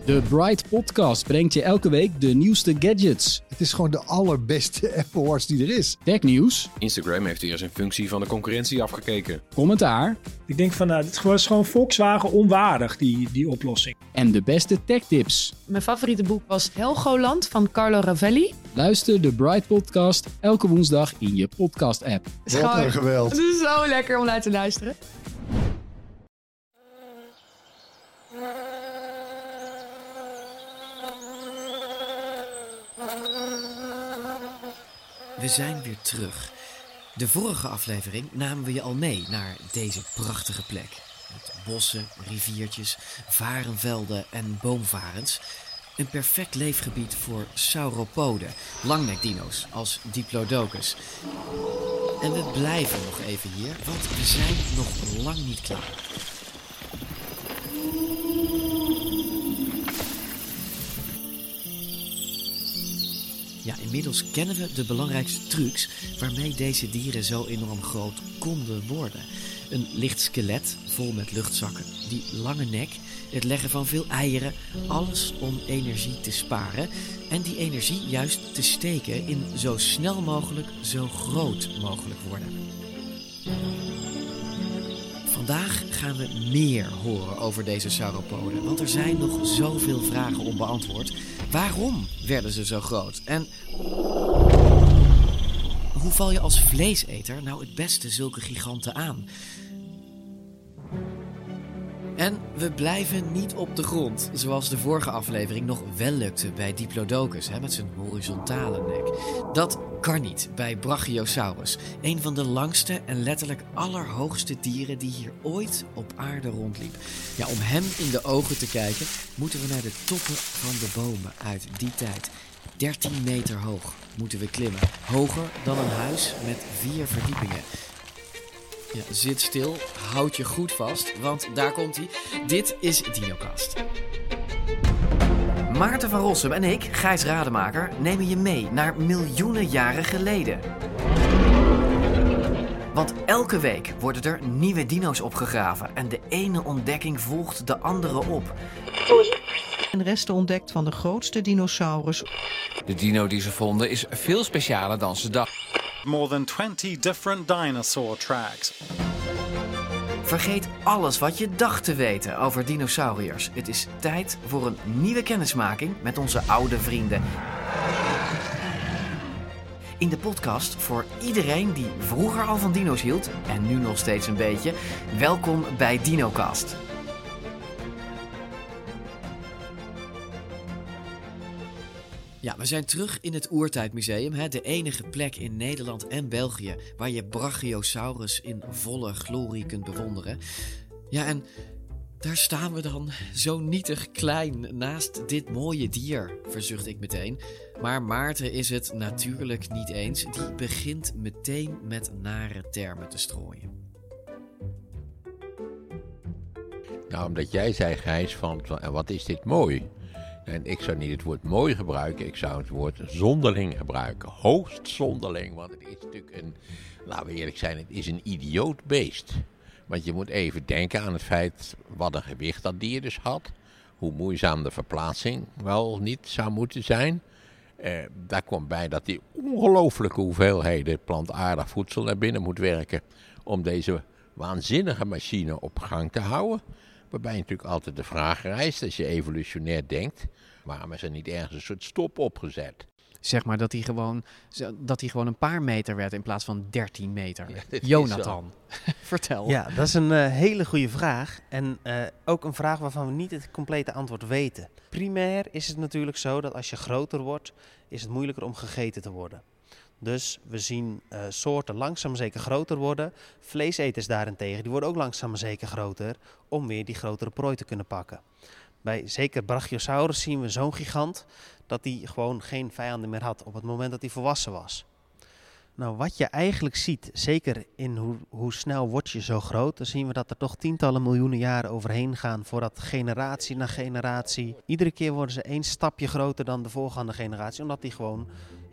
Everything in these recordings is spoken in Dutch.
De Bright Podcast brengt je elke week de nieuwste gadgets. Het is gewoon de allerbeste Apple Watch die er is. Technieuws. Instagram heeft weer eens een functie van de concurrentie afgekeken. Commentaar. Ik denk van, dit is gewoon Volkswagen onwaardig, die oplossing. En de beste techtips. Mijn favoriete boek was Helgoland van Carlo Ravelli. Luister de Bright Podcast elke woensdag in je podcast-app. Wat een geweld. Het is zo lekker om naar te luisteren. We zijn weer terug. De vorige aflevering namen we je al mee naar deze prachtige plek. Met bossen, riviertjes, varenvelden en boomvarens. Een perfect leefgebied voor sauropoden, langnekdino's als Diplodocus. En we blijven nog even hier, want we zijn nog lang niet klaar. Ja, inmiddels kennen we de belangrijkste trucs waarmee deze dieren zo enorm groot konden worden. Een licht skelet vol met luchtzakken, die lange nek, het leggen van veel eieren, alles om energie te sparen en die energie juist te steken in zo snel mogelijk, zo groot mogelijk worden. Vandaag gaan we meer horen over deze sauropoden, want er zijn nog zoveel vragen onbeantwoord. Waarom werden ze zo groot? En hoe val je als vleeseter nou het beste zulke giganten aan? En we blijven niet op de grond, zoals de vorige aflevering nog wel lukte bij Diplodocus, met zijn horizontale nek. Dat kan niet bij Brachiosaurus, een van de langste en letterlijk allerhoogste dieren die hier ooit op aarde rondliep. Ja, om hem in de ogen te kijken, moeten we naar de toppen van de bomen uit die tijd. 13 meter hoog moeten we klimmen, hoger dan een huis met 4 verdiepingen. Ja, zit stil, houd je goed vast, want daar komt hij. Dit is DinoCast. Maarten van Rossum en ik, Gijs Rademaker, nemen je mee naar miljoenen jaren geleden. Want elke week worden er nieuwe dino's opgegraven en de ene ontdekking volgt de andere op. En resten ontdekt van de grootste dinosaurus. De dino die ze vonden is veel specialer dan ze dachten. More than 20 different dinosaur tracks. Vergeet alles wat je dacht te weten over dinosauriërs. Het is tijd voor een nieuwe kennismaking met onze oude vrienden. In de podcast voor iedereen die vroeger al van dino's hield en nu nog steeds een beetje. Welkom bij DinoCast. Ja, we zijn terug in het Oertijdmuseum, de enige plek in Nederland en België waar je Brachiosaurus in volle glorie kunt bewonderen. Ja, en daar staan we dan, zo nietig klein naast dit mooie dier, verzucht ik meteen. Maar Maarten is het natuurlijk niet eens. Die begint meteen met nare termen te strooien. Nou, omdat jij zei, Gijs, van wat is dit mooi? En ik zou niet het woord mooi gebruiken, ik zou het woord zonderling gebruiken. Hoogst zonderling, want het is natuurlijk laten we eerlijk zijn, het is een idioot beest. Want je moet even denken aan het feit wat een gewicht dat dier dus had. Hoe moeizaam de verplaatsing wel niet zou moeten zijn. Daar komt bij dat die ongelooflijke hoeveelheden plantaardig voedsel naar binnen moet werken om deze waanzinnige machine op gang te houden. Waarbij je natuurlijk altijd de vraag rijst, als je evolutionair denkt, waarom is er niet ergens een soort stop opgezet? Zeg maar dat hij gewoon een paar meter werd in plaats van 13 meter. Ja, Jonathan, vertel. Ja, dat is een hele goede vraag. En ook een vraag waarvan we niet het complete antwoord weten. Primair is het natuurlijk zo dat als je groter wordt, is het moeilijker om gegeten te worden. Dus we zien soorten langzaam maar zeker groter worden. Vleeseters daarentegen, die worden ook langzaam maar zeker groter om weer die grotere prooi te kunnen pakken. Bij zeker Brachiosaurus zien we zo'n gigant dat hij gewoon geen vijanden meer had op het moment dat hij volwassen was. Nou, wat je eigenlijk ziet, zeker in hoe snel word je zo groot, dan zien we dat er toch tientallen miljoenen jaren overheen gaan voordat generatie na generatie. Iedere keer worden ze 1 stapje groter dan de voorgaande generatie, omdat die gewoon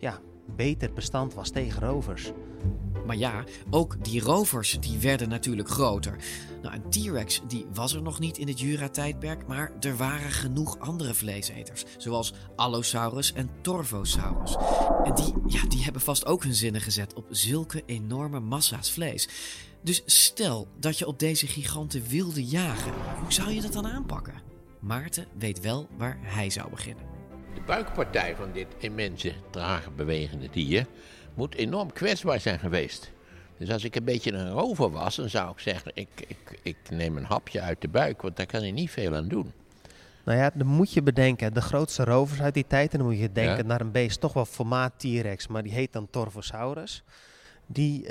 beter bestand was tegen rovers. Maar ja, ook die rovers die werden natuurlijk groter. Nou, een T-Rex die was er nog niet in het Jura-tijdperk, maar er waren genoeg andere vleeseters, zoals Allosaurus en Torvosaurus. En die hebben vast ook hun zinnen gezet op zulke enorme massa's vlees. Dus stel dat je op deze giganten wilde jagen, hoe zou je dat dan aanpakken? Maarten weet wel waar hij zou beginnen. De buikpartij van dit immense, trage bewegende dier moet enorm kwetsbaar zijn geweest. Dus als ik een beetje een rover was, dan zou ik zeggen, ik neem een hapje uit de buik, want daar kan hij niet veel aan doen. Nou ja, dan moet je bedenken, de grootste rovers uit die tijd, en dan moet je denken naar een beest toch wel formaat T-Rex, maar die heet dan Torvosaurus. Die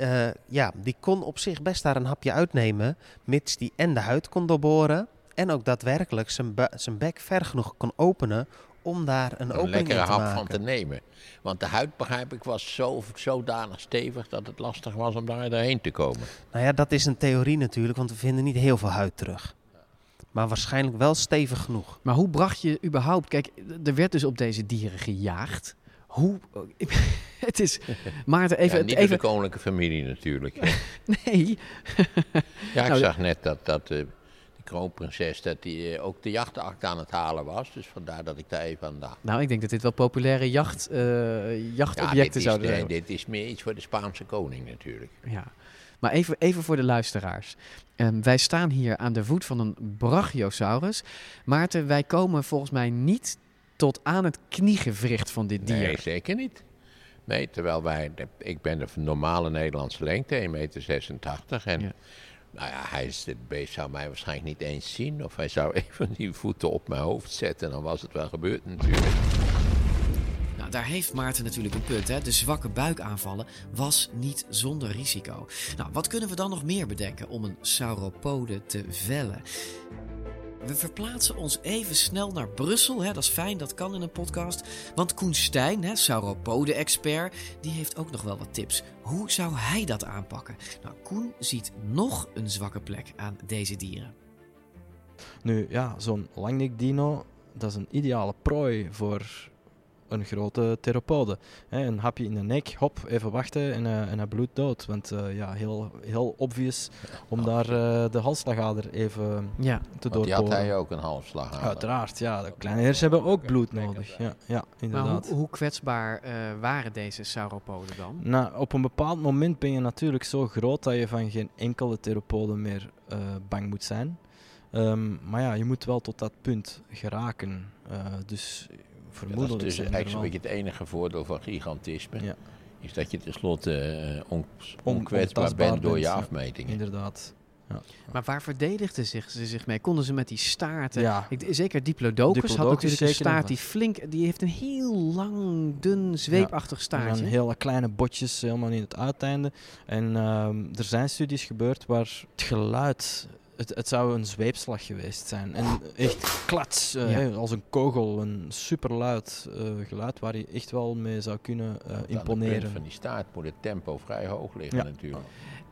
kon op zich best daar een hapje uitnemen, mits die en de huid kon doorboren en ook daadwerkelijk zijn bek ver genoeg kon openen om daar een opening in te maken. Een lekkere hap van te nemen. Want de huid, begrijp ik, was zodanig stevig dat het lastig was om daar doorheen te komen. Nou ja, dat is een theorie natuurlijk, want we vinden niet heel veel huid terug. Maar waarschijnlijk wel stevig genoeg. Maar hoe bracht je überhaupt... Kijk, er werd dus op deze dieren gejaagd. Hoe... Het is... Maarten, even... Niet de koninklijke familie natuurlijk. Nee. Ja, ik zag net dat de kroonprinses dat die ook de jachtakt aan het halen was. Dus vandaar dat ik daar even aan dacht. Nou, ik denk dat dit wel populaire jachtobjecten zouden zijn. Dit is meer iets voor de Spaanse koning natuurlijk. Ja. Maar even voor de luisteraars. Wij staan hier aan de voet van een Brachiosaurus. Maarten, wij komen volgens mij niet tot aan het kniegewricht van dit dier. Nee, zeker niet. Nee, terwijl ik ben de normale Nederlandse lengte, 1,86 meter. En nou ja, dit beest zou mij waarschijnlijk niet eens zien. Of hij zou even die voeten op mijn hoofd zetten. Dan was het wel gebeurd natuurlijk. Nou, daar heeft Maarten natuurlijk een punt. Hè? De zwakke buikaanvallen was niet zonder risico. Nou, wat kunnen we dan nog meer bedenken om een sauropode te vellen? We verplaatsen ons even snel naar Brussel. Hè? Dat is fijn, dat kan in een podcast. Want Koen Stein, sauropode-expert, die heeft ook nog wel wat tips. Hoe zou hij dat aanpakken? Nou, Koen ziet nog een zwakke plek aan deze dieren. Nu ja, zo'n langnek-dino, dat is een ideale prooi voor een grote theropode. Een hapje in de nek, hop, even wachten en hij bloedt dood. Want heel obvious om daar de halsslagader even te doorboren. Die had hij ook een halsslagader. Uiteraard, ja. De kleine hersen hebben ook bloed nodig. Ja, inderdaad. Maar hoe kwetsbaar waren deze sauropoden dan? Nou, op een bepaald moment ben je natuurlijk zo groot dat je van geen enkele theropode meer bang moet zijn. Maar ja, je moet wel tot dat punt geraken. Dus vermoedelijk dat is eigenlijk zo'n beetje het enige voordeel van gigantisme. Ja. Is dat je tenslotte onkwetsbaar bent door je afmetingen. Inderdaad. Ja. Maar waar verdedigden ze zich mee? Konden ze met die staarten? Zeker Diplodocus had natuurlijk een staart die heeft een heel lang, dun, zweepachtig staartje. En hele kleine botjes helemaal in het uiteinde. En er zijn studies gebeurd waar het geluid... Het zou een zweepslag geweest zijn. En echt klats, als een kogel. Een superluid geluid waar je echt wel mee zou kunnen imponeren. Aan de punt van die staart moet het tempo vrij hoog liggen natuurlijk.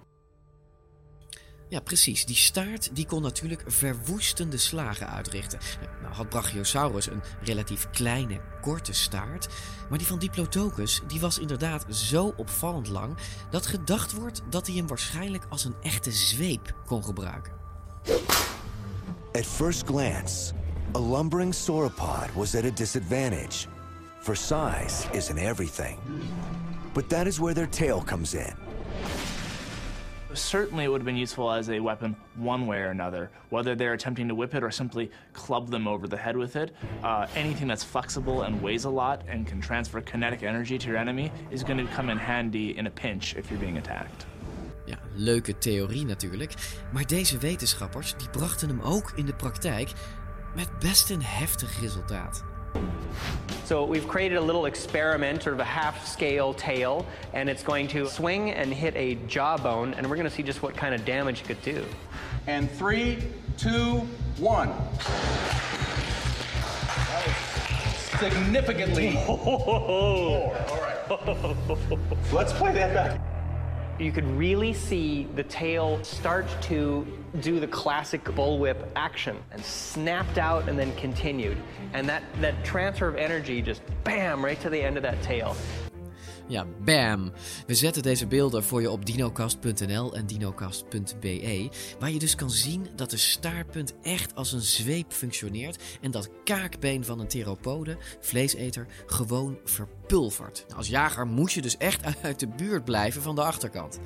Ja, precies. Die staart die kon natuurlijk verwoestende slagen uitrichten. Nou had Brachiosaurus een relatief kleine, korte staart. Maar die van Diplodocus die was inderdaad zo opvallend lang... dat gedacht wordt dat hij hem waarschijnlijk als een echte zweep kon gebruiken. At first glance, a lumbering sauropod was at a disadvantage, for size isn't everything. But that is where their tail comes in. Certainly it would have been useful as a weapon one way or another, whether they're attempting to whip it or simply club them over the head with it. Anything that's flexible and weighs a lot and can transfer kinetic energy to your enemy is going to come in handy in a pinch if you're being attacked. Ja, leuke theorie natuurlijk. Maar deze wetenschappers die brachten hem ook in de praktijk met best een heftig resultaat. So we've created a little experiment, sort of a half-scale tail, and it's going to swing and hit a jawbone, and we're going to see just what kind of damage it could do. And 3, 2, 1. Significantly more. All right. Let's play that back. You could really see the tail start to do the classic bullwhip action and snapped out and then continued. And that transfer of energy just bam right to the end of that tail. Ja, bam! We zetten deze beelden voor je op dinocast.nl en dinocast.be, waar je dus kan zien dat de staartpunt echt als een zweep functioneert en dat kaakbeen van een theropode, vleeseter, gewoon verpulvert. Als jager moest je dus echt uit de buurt blijven van de achterkant.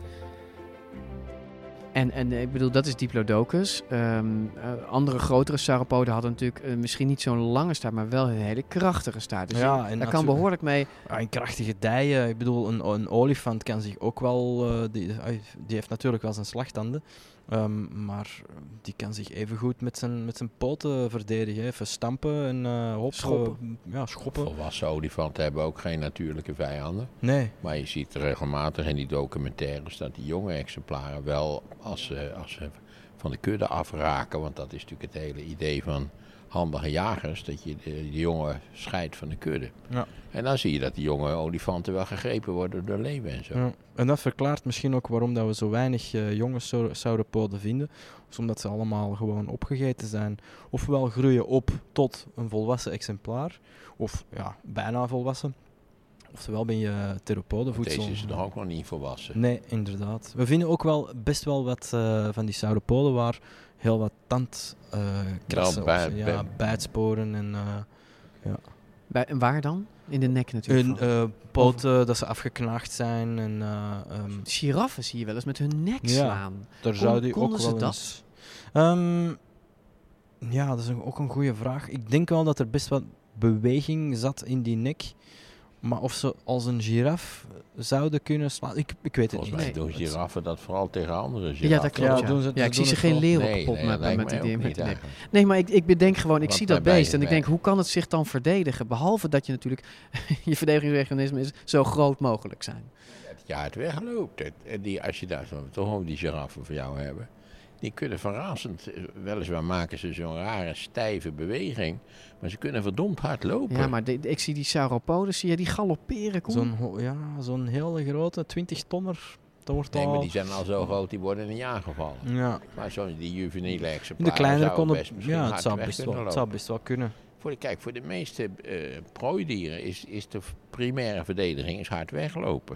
En ik bedoel, dat is Diplodocus. Andere grotere sauropoden hadden natuurlijk misschien niet zo'n lange staart, maar wel een hele krachtige staart. Dus daar kan behoorlijk mee. Ja, en krachtige dijen. Ik bedoel, een olifant kan zich ook wel... die heeft natuurlijk wel zijn slagtanden. Maar die kan zich even goed met zijn poten verdedigen. Even stampen en schoppen. Schoppen. Volwassen olifanten hebben ook geen natuurlijke vijanden. Nee. Maar je ziet regelmatig in die documentaires dat die jonge exemplaren wel, als ze van de kudde afraken, want dat is natuurlijk het hele idee van handige jagers, dat je de jongen scheidt van de kudde. Ja. En dan zie je dat die jonge olifanten wel gegrepen worden door leeuwen en zo. Ja. En dat verklaart misschien ook waarom dat we zo weinig jonge sauropoden vinden. Dus omdat ze allemaal gewoon opgegeten zijn. Ofwel groeien op tot een volwassen exemplaar. Of ja, bijna volwassen. Oftewel ben je theropodenvoedsel. Deze is nog ook nog niet volwassen. Nee, inderdaad. We vinden ook wel best wel wat van die sauropoden waar heel wat tandkrassen bijtsporen en ja. En waar dan? In de nek natuurlijk. Poten dat ze afgeknaagd zijn. En, giraffen zie je wel eens met hun nek slaan. Daar zou die ook wel eens... ja, dat is ook een goede vraag. Ik denk wel dat er best wat beweging zat in die nek. Maar of ze als een giraf zouden kunnen slaan, ik weet het niet. Volgens mij doen giraffen dat vooral tegen andere giraffen. Ja, dat klopt. Ik zie ze geen leeuwen kapot met die nek. Nee, maar ik bedenk gewoon, ik zie dat beest en ik denk, hoe kan het zich dan verdedigen? Behalve dat je natuurlijk, je verdedigingsmechanisme is zo groot mogelijk zijn. Ja, het wegloopt. Als je daar toch over die giraffen voor jou hebben, die kunnen verrassend, weliswaar maken ze zo'n rare stijve beweging, maar ze kunnen verdomd hard lopen. Ja, maar ik zie die sauropoden, zie je die galopperen? Zo'n hele grote 20-tonner. Maar die zijn al zo groot, die worden in een jaar gevallen. Ja. Maar die juveniele exemplaren de kleinere zouden best misschien hard het zou best wel kunnen. Voor de meeste prooidieren is de primaire verdediging is hard weglopen.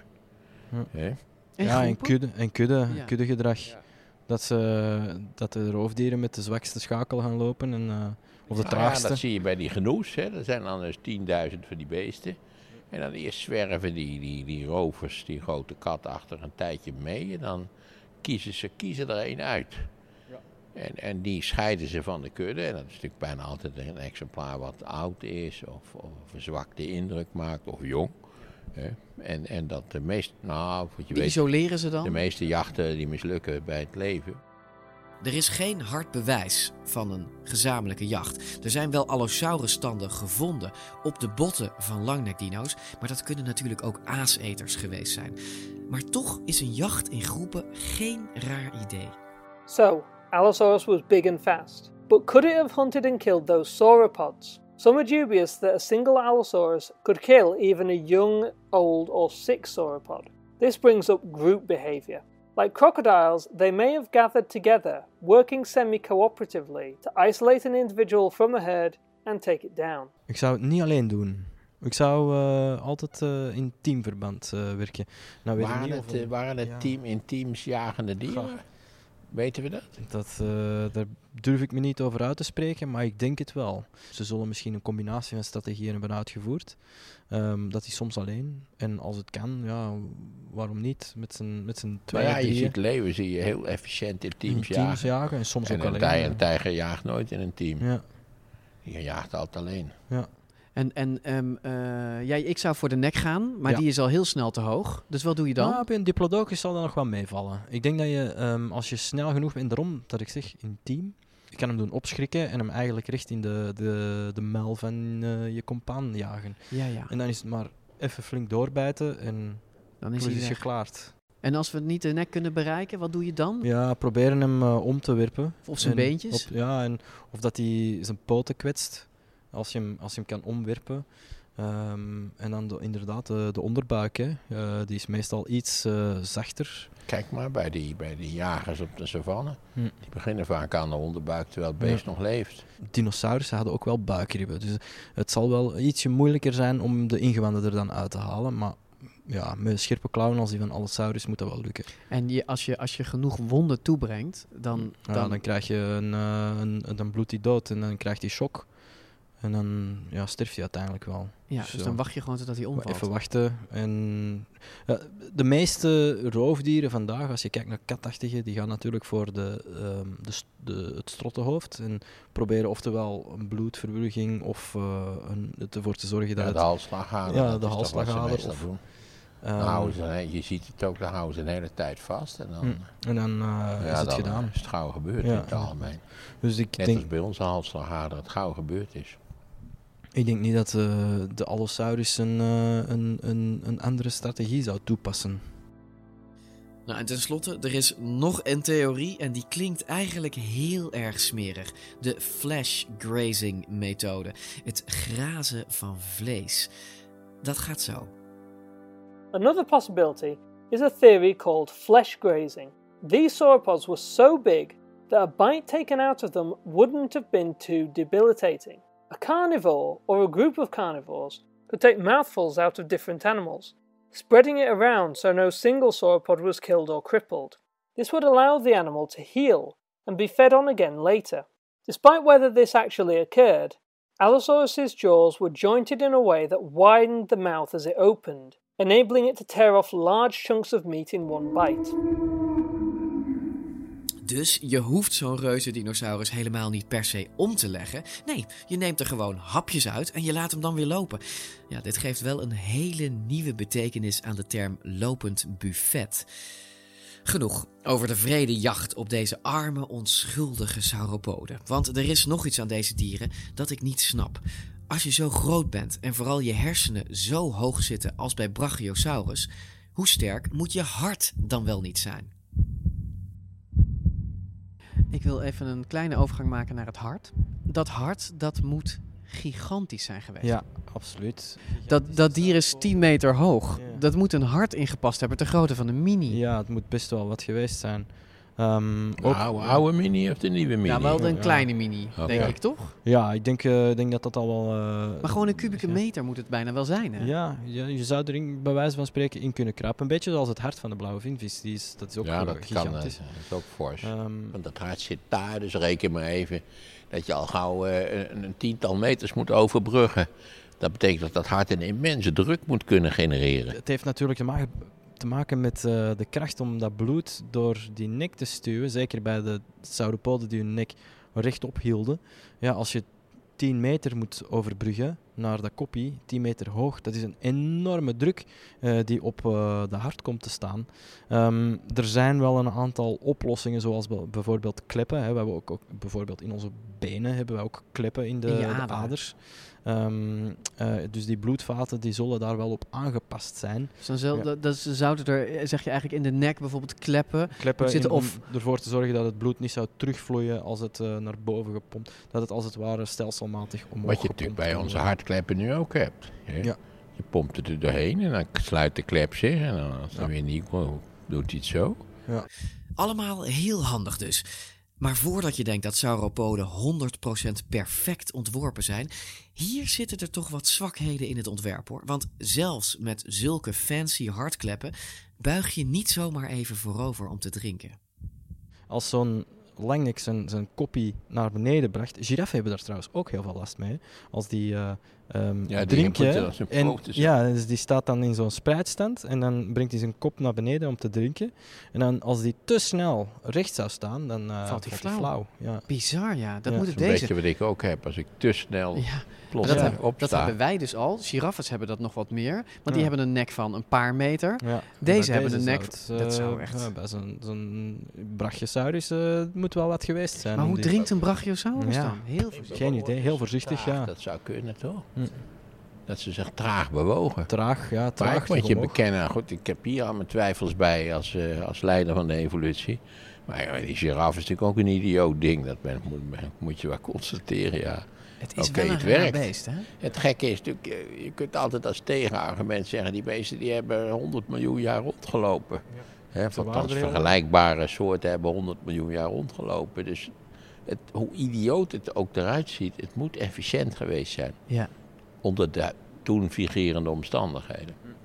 En kuddegedrag. Ja. Dat de roofdieren met de zwakste schakel gaan lopen of de traagste. Ja, dat zie je bij die genoes. Hè. Er zijn dan dus 10.000 van die beesten. En dan eerst zwerven die rovers, die grote kat, achter een tijdje mee. En dan kiezen er één uit. Ja. En die scheiden ze van de kudde. En dat is natuurlijk bijna altijd een exemplaar wat oud is. Of een zwakte indruk maakt. Of jong. En dat de meeste... isoleren ze dan? De meeste jachten die mislukken bij het leven. Er is geen hard bewijs van een gezamenlijke jacht. Er zijn wel Allosaurus-standen gevonden op de botten van langnekdino's, maar dat kunnen natuurlijk ook aaseters geweest zijn. Maar toch is een jacht in groepen geen raar idee. So, Allosaurus was big and fast, but could it have hunted and killed those sauropods? Some are dubious that a single Allosaurus could kill even a young, old, or sick sauropod. This brings up group behavior. Like crocodiles, they may have gathered together, working semi-cooperatively to isolate an individual from a herd and take it down. Ik zou het niet alleen doen. Ik zou altijd in teamverband werken. Nou, waren het in teams jagende dieren? Weten we dat? Daar durf ik me niet over uit te spreken, maar ik denk het wel. Ze zullen misschien een combinatie van strategieën hebben uitgevoerd. Dat is soms alleen. En als het kan, ja, waarom niet? Met z'n twee. Maar ja, je ziet leeuwen heel efficiënt in teams jagen. En soms ook alleen. Een tijger jaagt nooit in een team. Ja. Je jaagt altijd alleen. Ja. Ik zou voor de nek gaan, maar die is al heel snel te hoog. Dus wat doe je dan? Bij een Diplodocus zal dat nog wel meevallen. Ik denk dat je, als je snel genoeg bent, daarom dat ik zeg, in team, je kan hem doen opschrikken en hem eigenlijk recht in de muil van je compaan jagen. Ja. En dan is het maar even flink doorbijten en dan is hij geklaard. En als we niet de nek kunnen bereiken, wat doe je dan? Ja, proberen hem om te werpen. Of zijn beentjes? Of dat hij zijn poten kwetst. Als je hem kan omwerpen. En dan inderdaad de onderbuik. Die is meestal iets zachter. Kijk maar, bij die jagers op de savanne. Die beginnen vaak aan de onderbuik terwijl het beest nog leeft. Dinosaurussen hadden ook wel buikribben. Dus het zal wel ietsje moeilijker zijn om de ingewanden er dan uit te halen. Maar met een scherpe klauwen als die van Allosaurus moet dat wel lukken. En als je genoeg wonden toebrengt, dan krijg je een bloedt hij dood en dan krijgt hij shock. En dan sterft hij uiteindelijk wel. Ja, dus dan wacht je gewoon totdat hij omvalt. Even wachten. En de meeste roofdieren vandaag, als je kijkt naar katachtigen, die gaan natuurlijk voor het strottenhoofd en proberen oftewel een bloedverwurging of ervoor te zorgen dat de halsslagader. Ja, de halsslagader. Je ziet het ook, dan houden ze de hele tijd vast. En dan is het gedaan. Is het gauw gebeurd in het algemeen. Dus Net als bij onze halsslagader het gauw gebeurd is. Ik denk niet dat de Allosaurus een andere strategie zou toepassen. Nou, en tenslotte, er is nog een theorie en die klinkt eigenlijk heel erg smerig. De flesh grazing methode. Het grazen van vlees. Dat gaat zo. Another possibility is a theory called flesh grazing. These sauropods were so big that a bite taken out of them wouldn't have been too debilitating. A carnivore, or a group of carnivores, could take mouthfuls out of different animals, spreading it around so no single sauropod was killed or crippled. This would allow the animal to heal and be fed on again later. Despite whether this actually occurred, Allosaurus's jaws were jointed in a way that widened the mouth as it opened, enabling it to tear off large chunks of meat in one bite. Dus je hoeft zo'n reuzendinosaurus helemaal niet per se om te leggen. Nee, je neemt er gewoon hapjes uit en je laat hem dan weer lopen. Ja, dit geeft wel een hele nieuwe betekenis aan de term lopend buffet. Genoeg over de wrede jacht op deze arme, onschuldige sauropoden. Want er is nog iets aan deze dieren dat ik niet snap. Als je zo groot bent en vooral je hersenen zo hoog zitten als bij Brachiosaurus, hoe sterk moet je hart dan wel niet zijn? Ik wil even een kleine overgang maken naar het hart. Dat hart, dat moet gigantisch zijn geweest. Ja, absoluut. Dat dier is 10 meter hoog. Ja. Dat moet een hart ingepast hebben, ter grootte van een mini. Ja, het moet best wel wat geweest zijn. Oude mini of de nieuwe mini? Ja, wel een kleine mini, denk ik, toch? Ja, ik denk dat dat al wel... maar gewoon een kubieke meter moet het bijna wel zijn, hè? Ja, je zou er bij wijze van spreken in kunnen krappen. Een beetje zoals het hart van de blauwe vinvis. Dat is ook gigantisch. Dat is ook fors. Want dat hart zit daar, dus reken maar even dat je al gauw een tiental meters moet overbruggen. Dat betekent dat dat hart een immense druk moet kunnen genereren. Het heeft natuurlijk te maken met de kracht om dat bloed door die nek te stuwen. Zeker bij de sauropoden die hun nek rechtop hielden. Ja, als je 10 meter moet overbruggen naar dat koppie, 10 meter hoog, dat is een enorme druk die op de hart komt te staan. Er zijn wel een aantal oplossingen, zoals bijvoorbeeld kleppen. Hè. We hebben ook bijvoorbeeld in onze benen hebben we ook kleppen in de aders. Dus die bloedvaten die zullen daar wel op aangepast zijn. Dus ze zouden er, zeg je eigenlijk, in de nek bijvoorbeeld kleppen zitten, om ervoor te zorgen dat het bloed niet zou terugvloeien als het naar boven gepompt. Dat het als het ware stelselmatig omhoog wat je natuurlijk bij onze hartkleppen nu ook hebt. Hè? Ja. Je pompt het er doorheen en dan sluit de klep zich en dan, als het weer niet doet hij het zo. Ja. Allemaal heel handig dus. Maar voordat je denkt dat sauropoden 100% perfect ontworpen zijn, hier zitten er toch wat zwakheden in het ontwerp, hoor. Want zelfs met zulke fancy hartkleppen buig je niet zomaar even voorover om te drinken. Als zo'n langnek zijn koppie naar beneden bracht. Giraffen hebben daar trouwens ook heel veel last mee. Als die drinken. Dus die staat dan in zo'n spreidstand en dan brengt hij zijn kop naar beneden om te drinken. En dan als die te snel recht zou staan, dan valt hij flauw. Ja. Bizar, ja. Dat moet het deze. Weet je wat ik ook heb? Als ik te snel plots opsta. Dat hebben wij dus al. Giraffen hebben dat nog wat meer. Want die hebben een nek van een paar meter. Ja. Deze hebben een nek... dat zou echt... bij zo'n Brachiosaurus moet wel wat geweest zijn. Maar hoe drinkt een Brachiosaurus dan? Heel voorzichtig. Geen idee. Heel voorzichtig, Dat zou kunnen, toch? Dat ze zich traag bewogen. Traag. Want je bekennen, goed, ik heb hier al mijn twijfels bij als leider van de evolutie. Maar die giraffe is natuurlijk ook een idioot ding. Dat moet je wel constateren, ja. Het is wel een raar beest, hè? Het gekke is natuurlijk, je kunt altijd als tegenargument zeggen, die beesten die hebben 100 miljoen jaar rondgelopen. Ja. Althans, vergelijkbare soorten hebben 100 miljoen jaar rondgelopen. Dus hoe idioot het ook eruit ziet, het moet efficiënt geweest zijn. Ja. Onder de toen vigerende omstandigheden.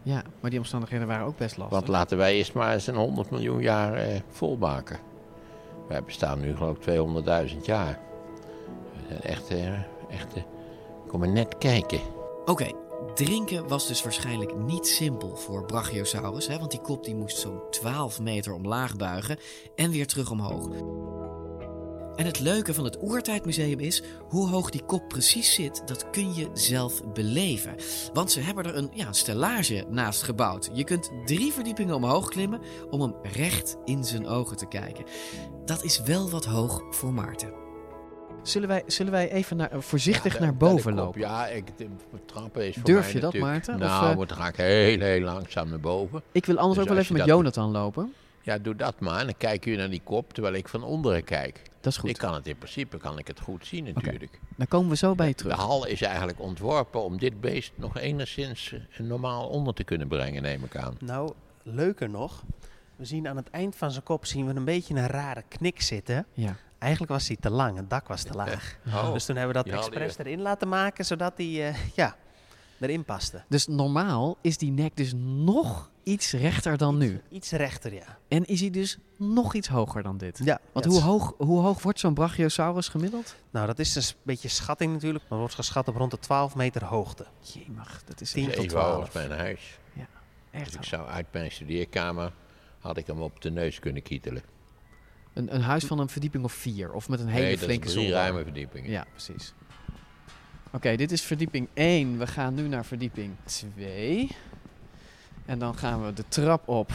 Ja, maar die omstandigheden waren ook best lastig. Want laten wij eerst maar eens een 100 miljoen jaar volmaken. Wij bestaan nu geloof ik 200.000 jaar. We zijn echt kom maar net kijken. Oké, drinken was dus waarschijnlijk niet simpel voor Brachiosaurus, hè, want die kop die moest zo'n 12 meter omlaag buigen en weer terug omhoog. En het leuke van het Oertijdmuseum is, hoe hoog die kop precies zit, dat kun je zelf beleven. Want ze hebben er een stellage naast gebouwd. Je kunt 3 verdiepingen omhoog klimmen om hem recht in zijn ogen te kijken. Dat is wel wat hoog voor Maarten. Zullen wij even voorzichtig naar boven lopen? Ja, trappen is voor Durf mij je dat, natuurlijk... Maarten? Nou, dan ga ik heel langzaam naar boven. Ik wil anders Dus ook wel als even je met dat Jonathan lopen. Ja, doe dat maar. En dan kijk je naar die kop, terwijl ik van onderen kijk. Dat is goed. Ik kan het in principe het goed zien natuurlijk. Dan komen we zo bij je terug. De hal is eigenlijk ontworpen om dit beest nog enigszins normaal onder te kunnen brengen, neem ik aan. Nou, leuker nog. We zien aan het eind van zijn kop een beetje een rare knik zitten. Ja. Eigenlijk was hij te lang, het dak was te laag. Dus toen hebben we dat expres erin laten maken, zodat hij erin paste. Dus normaal is die nek dus nog iets rechter dan nu. Iets rechter, ja. En is hij dus nog iets hoger dan dit. Ja. Want hoe hoog wordt zo'n Brachiosaurus gemiddeld? Nou, dat is een beetje schatting natuurlijk. Maar wordt geschat op rond de 12 meter hoogte. Jemig, dat is 10 tot 12. Als mijn huis. Ja, echt. Dus ik zou uit mijn studeerkamer, had ik hem op de neus kunnen kietelen. Een huis van een verdieping of 4? Of met een hele flinke zolder? 3 ruime verdiepingen. Ja, precies. Oké, dit is verdieping 1. We gaan nu naar verdieping 2. En dan gaan we de trap op.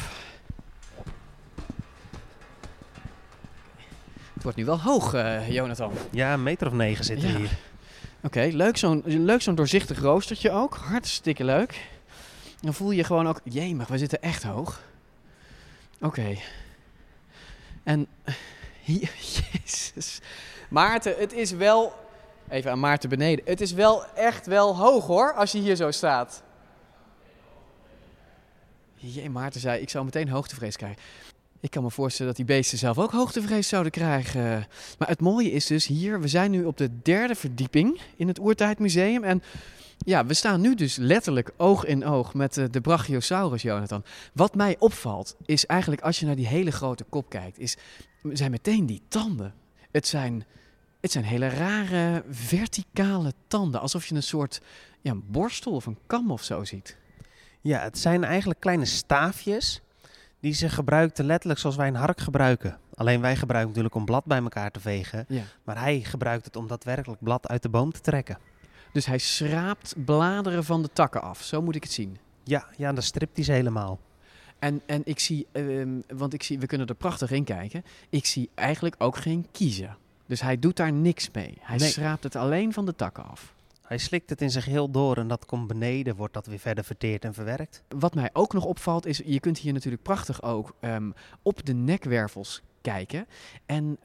Het wordt nu wel hoog, Jonathan. Ja, 1 meter of 9 zitten we hier. Oké, leuk zo'n doorzichtig roostertje ook. Hartstikke leuk. Dan voel je gewoon ook... Jemig, we zitten echt hoog. Oké. En... Jezus. Maarten, het is wel... Even aan Maarten beneden. Het is wel echt wel hoog hoor, als je hier zo staat. Maarten zei, ik zou meteen hoogtevrees krijgen. Ik kan me voorstellen dat die beesten zelf ook hoogtevrees zouden krijgen. Maar het mooie is dus hier, we zijn nu op de 3e verdieping in het Oertijdmuseum. En ja, we staan nu dus letterlijk oog in oog met de Brachiosaurus, Jonathan. Wat mij opvalt is eigenlijk, als je naar die hele grote kop kijkt, zijn meteen die tanden. Het zijn hele rare verticale tanden. Alsof je een soort borstel of een kam of zo ziet. Ja, het zijn eigenlijk kleine staafjes die ze gebruikten letterlijk zoals wij een hark gebruiken. Alleen wij gebruiken natuurlijk om blad bij elkaar te vegen. Ja. Maar hij gebruikt het om daadwerkelijk blad uit de boom te trekken. Dus hij schraapt bladeren van de takken af. Zo moet ik het zien. Ja, dan stript hij ze helemaal. En ik zie, we kunnen er prachtig in kijken. Ik zie eigenlijk ook geen kiezen. Dus hij doet daar niks mee. Hij schraapt het alleen van de takken af. Hij slikt het in zijn geheel door en dat komt beneden, wordt dat weer verder verteerd en verwerkt. Wat mij ook nog opvalt is, je kunt hier natuurlijk prachtig ook op de nekwervels kijken. En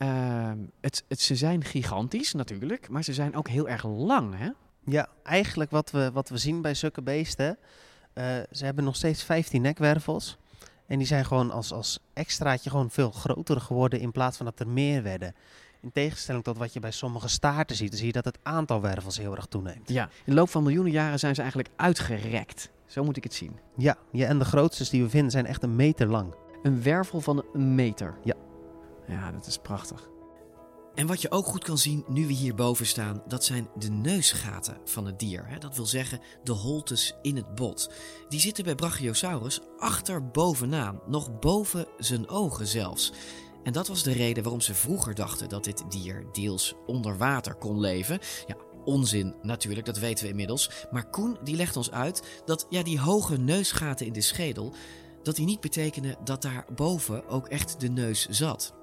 ze zijn gigantisch natuurlijk, maar ze zijn ook heel erg lang, hè? Ja, eigenlijk wat we zien bij zulke beesten, ze hebben nog steeds 15 nekwervels. En die zijn gewoon als extraatje gewoon veel groter geworden in plaats van dat er meer werden. In tegenstelling tot wat je bij sommige staarten ziet, dan zie je dat het aantal wervels heel erg toeneemt. Ja, in de loop van miljoenen jaren zijn ze eigenlijk uitgerekt. Zo moet ik het zien. Ja, en de grootste die we vinden zijn echt 1 meter lang. Een wervel van 1 meter? Ja. Ja, dat is prachtig. En wat je ook goed kan zien nu we hierboven staan, dat zijn de neusgaten van het dier. Dat wil zeggen de holtes in het bot. Die zitten bij Brachiosaurus achter bovenaan, nog boven zijn ogen zelfs. En dat was de reden waarom ze vroeger dachten dat dit dier deels onder water kon leven. Ja, onzin natuurlijk, dat weten we inmiddels. Maar Koen die legt ons uit dat die hoge neusgaten in de schedel, dat die niet betekenen dat daar boven ook echt de neus zat.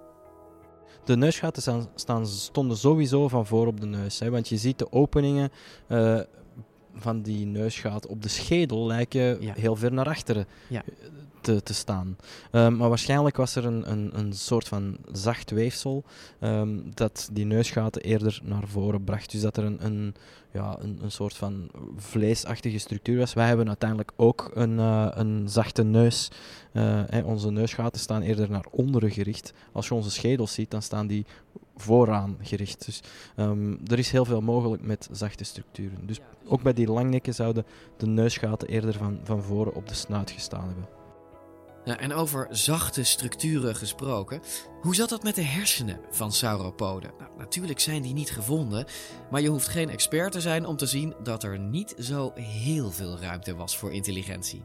De neusgaten stonden sowieso van voor op de neus. Hè, want je ziet de openingen van die neusgaten op de schedel lijken heel ver naar achteren te staan. Maar waarschijnlijk was er een soort van zacht weefsel dat die neusgaten eerder naar voren bracht. Dus dat er een soort van vleesachtige structuur was. Wij hebben uiteindelijk ook een zachte neus. Onze neusgaten staan eerder naar onderen gericht. Als je onze schedels ziet, dan staan die vooraan gericht. Dus er is heel veel mogelijk met zachte structuren. Dus ook bij die langnekken zouden de neusgaten eerder van voren op de snuit gestaan hebben. Ja, en over zachte structuren gesproken, hoe zat dat met de hersenen van sauropoden? Nou, natuurlijk zijn die niet gevonden, maar je hoeft geen expert te zijn om te zien dat er niet zo heel veel ruimte was voor intelligentie.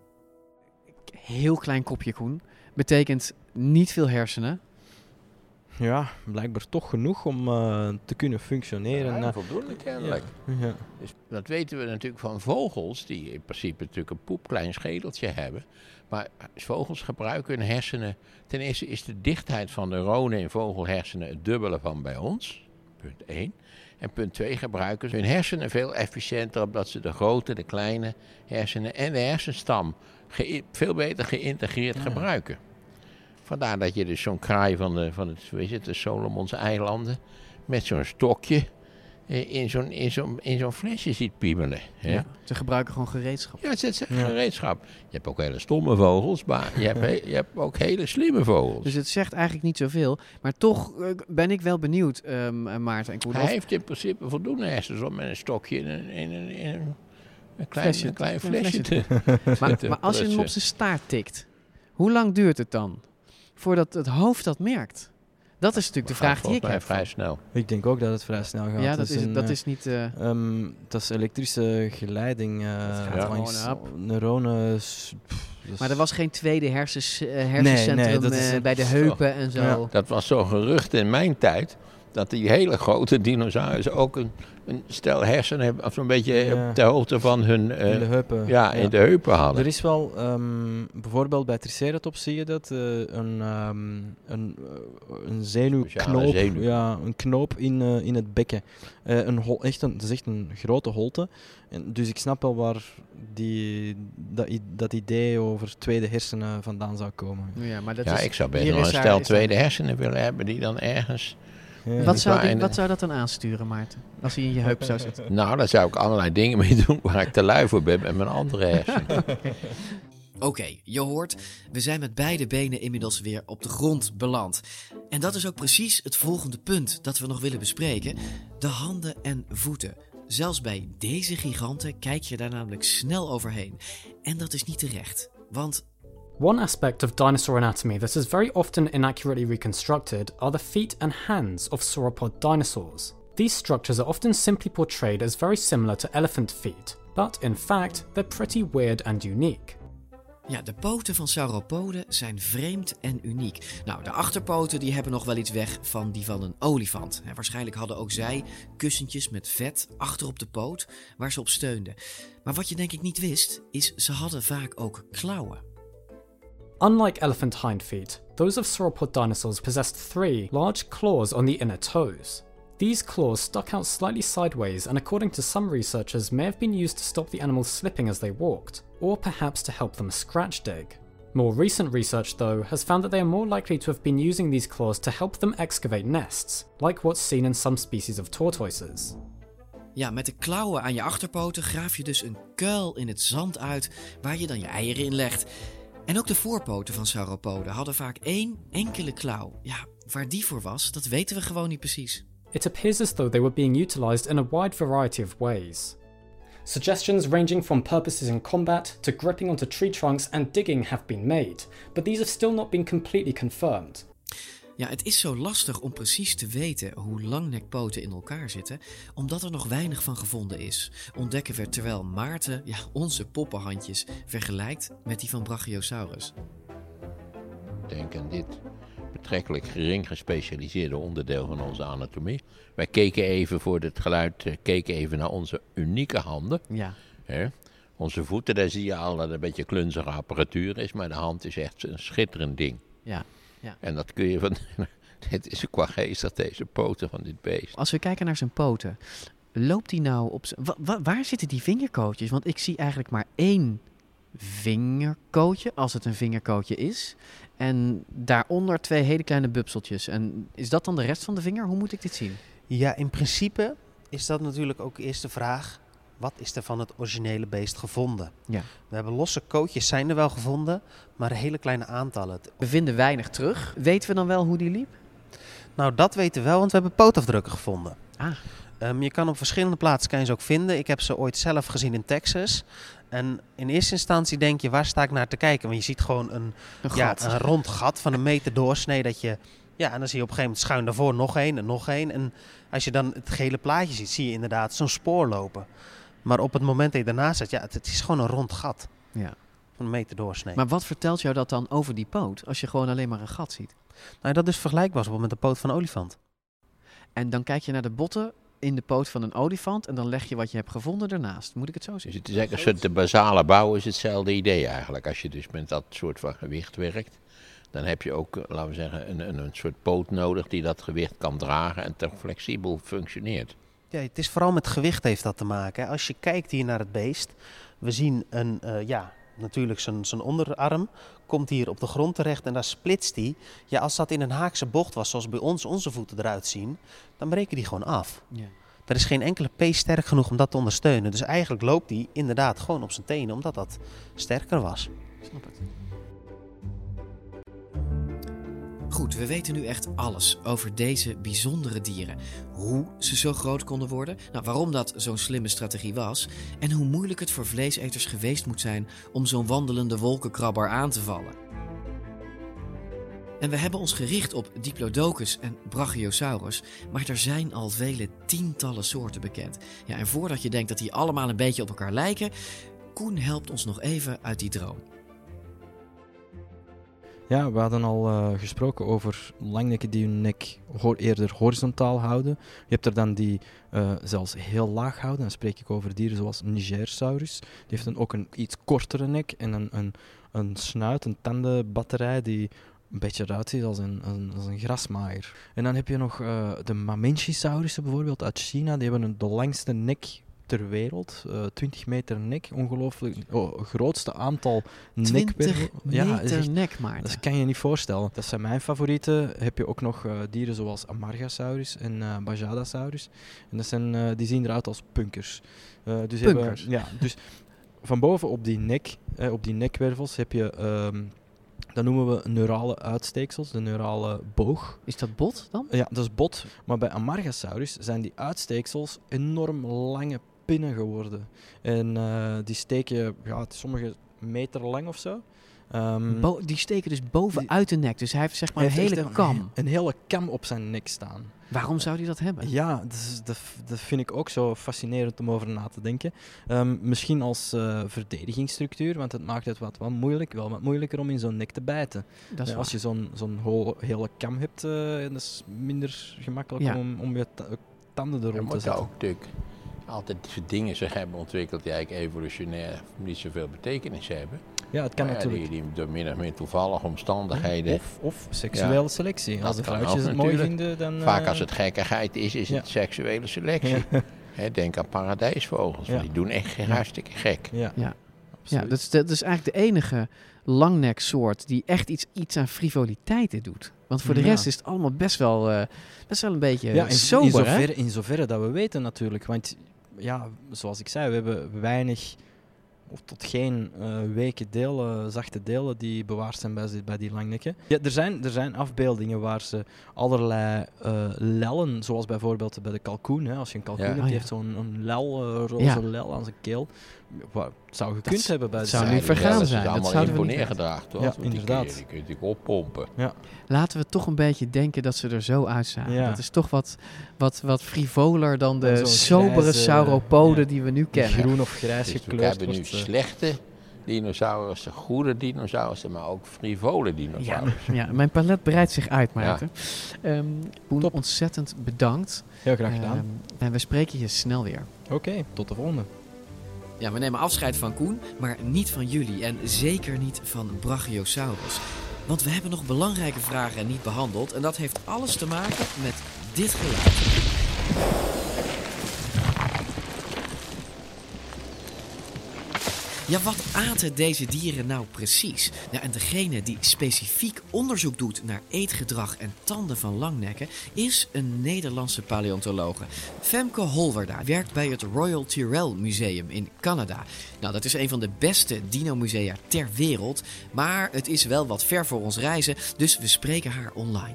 Heel klein kopje, Koen. Betekent niet veel hersenen. Ja, blijkbaar toch genoeg om te kunnen functioneren. Ja, voldoende kennelijk. Ja. Dus dat weten we natuurlijk van vogels, die in principe natuurlijk een poepklein schedeltje hebben. Maar vogels gebruiken hun hersenen. Ten eerste is de dichtheid van neuronen in vogelhersenen het dubbele van bij ons. Punt 1. En punt 2, gebruiken ze hun hersenen veel efficiënter, omdat ze de grote, de kleine hersenen en de hersenstam veel beter geïntegreerd gebruiken. Vandaar dat je dus zo'n kraai van de Solomonse eilanden met zo'n stokje in zo'n flesje ziet piemelen. Ja, ze gebruiken gewoon gereedschap. Ja, het is gereedschap. Je hebt ook hele stomme vogels, maar je hebt ook hele slimme vogels. Dus het zegt eigenlijk niet zoveel. Maar toch ben ik wel benieuwd, Maarten en Koen. Hij heeft in principe voldoende hersens om met een stokje in een klein flesje te maar als je hem op zijn staart tikt, hoe lang duurt het dan voordat het hoofd dat merkt? Dat is natuurlijk de vraag die ik heb. Vrij snel. Ik denk ook dat het vrij snel gaat. Ja, dat is niet... dat is elektrische geleiding. Langs neuronen. Maar er was geen tweede hersencentrum bij de heupen en zo. Ja, dat was zo'n gerucht in mijn tijd, dat die hele grote dinosaurussen ook een stel hersenen hebben, of zo'n beetje ter hoogte van hun in de heupen. In de heupen hadden. Er is wel, bijvoorbeeld bij Triceratops zie je dat, een zenuwknoop, een knoop in het bekken. Het is echt een grote holte. En dus ik snap wel waar dat idee over tweede hersenen vandaan zou komen. Ja, maar ik zou best wel een stel tweede hersenen willen hebben die dan ergens... Ja. Wat zou dat dan aansturen, Maarten? Als hij in je heup zou zitten? Nou, daar zou ik allerlei dingen mee doen waar ik te lui voor ben met mijn andere hersenen. Oké, je hoort, we zijn met beide benen inmiddels weer op de grond beland. En dat is ook precies het volgende punt dat we nog willen bespreken. De handen en voeten. Zelfs bij deze giganten kijk je daar namelijk snel overheen. En dat is niet terecht, want... One aspect of dinosaur anatomy that is very often inaccurately reconstructed are the feet and hands of sauropod dinosaurs. These structures are often simply portrayed as very similar to elephant feet, but in fact they're pretty weird and unique. Ja, de poten van sauropoden zijn vreemd en uniek. Nou, de achterpoten die hebben nog wel iets weg van die van een olifant. Waarschijnlijk hadden ook zij kussentjes met vet achter op de poot waar ze op steunden. Maar wat je denk ik niet wist, is ze hadden vaak ook klauwen. Unlike elephant hind feet, those of sauropod dinosaurs possessed 3 large claws on the inner toes. These claws stuck out slightly sideways and according to some researchers may have been used to stop the animals slipping as they walked, or perhaps to help them scratch dig. More recent research though has found that they are more likely to have been using these claws to help them excavate nests, like what's seen in some species of tortoises. Ja, met de klauwen aan je achterpoten graaf je dus een kuil in het zand uit waar je dan je eieren in legt. En ook de voorpoten van sauropoden hadden vaak 1 enkele klauw. Ja, waar die voor was, dat weten we gewoon niet precies. It appears as though they were being utilized in a wide variety of ways. Suggestions ranging from purposes in combat to gripping onto tree trunks and digging have been made, but these have still not been completely confirmed. Ja, het is zo lastig om precies te weten hoe langnekpoten in elkaar zitten, omdat er nog weinig van gevonden is. Ontdekken we terwijl Maarten onze poppenhandjes vergelijkt met die van Brachiosaurus. Ik denk aan dit betrekkelijk gering gespecialiseerde onderdeel van onze anatomie. Wij keken even voor het geluid, naar onze unieke handen. Ja. Onze voeten, daar zie je al dat het een beetje klunzige apparatuur is, maar de hand is echt een schitterend ding. Ja. Ja. En dat kun je van... Het is qua geestig, deze poten van dit beest. Als we kijken naar zijn poten, loopt hij nou op zijn... Waar zitten die vingerkootjes? Want ik zie eigenlijk maar 1 vingerkootje, als het een vingerkootje is. En daaronder 2 hele kleine bupseltjes. En is dat dan de rest van de vinger? Hoe moet ik dit zien? Ja, in principe is dat natuurlijk ook eerst de vraag... wat is er van het originele beest gevonden? Ja. We hebben losse kootjes zijn er wel gevonden, maar hele kleine aantallen. We vinden weinig terug. Weten we dan wel hoe die liep? Nou, dat weten we wel, want we hebben pootafdrukken gevonden. Ah. Je kan op verschillende plaatsen kan je ze ook vinden. Ik heb ze ooit zelf gezien in Texas. En in eerste instantie denk je, waar sta ik naar te kijken? Want je ziet gewoon een rond gat van 1 meter doorsnee. En dan zie je op een gegeven moment schuin daarvoor nog één en nog één. En als je dan het gele plaatje ziet, zie je inderdaad zo'n spoor lopen. Maar op het moment dat je daarnaast zit, het is gewoon een rond gat. Ja. Van 1 meter doorsnee. Maar wat vertelt jou dat dan over die poot, als je gewoon alleen maar een gat ziet? Nou, dat is vergelijkbaar met de poot van een olifant. En dan kijk je naar de botten in de poot van een olifant en dan leg je wat je hebt gevonden ernaast. Moet ik het zo zien? Dus het is eigenlijk een soort de basale bouw is hetzelfde idee eigenlijk. Als je dus met dat soort van gewicht werkt, dan heb je ook, laten we zeggen, een soort poot nodig die dat gewicht kan dragen en toch flexibel functioneert. Ja, het is vooral met gewicht heeft dat te maken. Als je kijkt hier naar het beest, we zien natuurlijk zijn onderarm komt hier op de grond terecht en daar splitst hij. Ja, als dat in een haakse bocht was, zoals bij ons onze voeten eruit zien, dan breken die gewoon af. Ja. Er is geen enkele pees sterk genoeg om dat te ondersteunen. Dus eigenlijk loopt hij inderdaad gewoon op zijn tenen, omdat dat sterker was. Snap het. Goed, we weten nu echt alles over deze bijzondere dieren. Hoe ze zo groot konden worden, waarom dat zo'n slimme strategie was en hoe moeilijk het voor vleeseters geweest moet zijn om zo'n wandelende wolkenkrabber aan te vallen. En we hebben ons gericht op Diplodocus en Brachiosaurus, maar er zijn al vele tientallen soorten bekend. Ja, en voordat je denkt dat die allemaal een beetje op elkaar lijken, Koen helpt ons nog even uit die droom. Ja, we hadden al gesproken over langnekken die hun nek eerder horizontaal houden. Je hebt er dan die zelfs heel laag houden. Dan spreek ik over dieren zoals Nigersaurus. Die heeft dan ook een iets kortere nek en een snuit, een tandenbatterij die een beetje eruit ziet als een grasmaaier. En dan heb je nog de Mamenchisaurussen bijvoorbeeld uit China. Die hebben de langste nek ter wereld, 20 meter nek, ongelooflijk grootste aantal nekwervels. 20 meter nek, Maarten. Dat kan je niet voorstellen. Dat zijn mijn favorieten. Heb je ook nog dieren zoals Amargasaurus en Bajadasaurus. En dat zijn, die zien eruit als punkers. Dus punkers? Dus van boven op die nekwervels heb je... dat noemen we neurale uitsteeksels, de neurale boog. Is dat bot dan? Ja, dat is bot. Maar bij Amargasaurus zijn die uitsteeksels enorm lange pinnen geworden. En die steken sommige meter lang of zo. Die steken dus bovenuit de nek. Dus hij heeft zeg maar een hele kam. Een hele kam op zijn nek staan. Waarom zou hij dat hebben? Ja, dat vind ik ook zo fascinerend om over na te denken. Misschien als verdedigingsstructuur, want het maakt het wel wat moeilijker om in zo'n nek te bijten. Als je zo'n hele kam hebt, dat is minder gemakkelijk om je tanden er rond te zetten. Ook natuurlijk altijd dingen zich hebben ontwikkeld die eigenlijk evolutionair niet zoveel betekenis hebben. Ja, het kan natuurlijk. Die door min of meer toevallige omstandigheden. Of seksuele selectie. Als de vrouwtjes het mooi vinden, dan... Vaak als het gekkigheid is het seksuele selectie. Ja. Denk aan paradijsvogels, die doen echt hartstikke gek. Ja, dat is eigenlijk de enige langneksoort die echt iets aan frivoliteiten doet. Want voor de rest is het allemaal best wel een beetje sober. In zoverre dat we weten natuurlijk. Want zoals ik zei, we hebben weinig... of tot geen weken delen, zachte delen die bewaard zijn bij die langnekken. Ja, er zijn afbeeldingen waar ze allerlei lellen, zoals bijvoorbeeld bij de kalkoen. Hè. Als je een kalkoen hebt, die heeft zo'n roze lel aan zijn keel. Het zou gekund hebben bij de zou niet vergaan zijn. Dat is allemaal neergedragen, toch? Ja, inderdaad. Die kun je natuurlijk oppompen. Ja. Laten we toch een beetje denken dat ze er zo uitzagen. Ja. Dat is toch wat frivoler dan de sobere sauropoden die we nu kennen. Groen of grijs gekleurd. We hebben nu slechte dinosaurussen, goede dinosaurussen, maar ook frivole dinosaurussen. Ja, mijn palet breidt zich uit, Maarten. Koen, ontzettend bedankt. Heel graag gedaan. En we spreken je snel weer. Oké, tot de volgende. Ja, we nemen afscheid van Koen, maar niet van jullie en zeker niet van Brachiosaurus. Want we hebben nog belangrijke vragen niet behandeld en dat heeft alles te maken met dit geluid. Ja, wat aten deze dieren nou precies? Nou, en degene die specifiek onderzoek doet naar eetgedrag en tanden van langnekken is een Nederlandse paleontologe. Femke Holwerda werkt bij het Royal Tyrrell Museum in Canada. Nou, dat is een van de beste dino-musea ter wereld, maar het is wel wat ver voor ons reizen, dus we spreken haar online.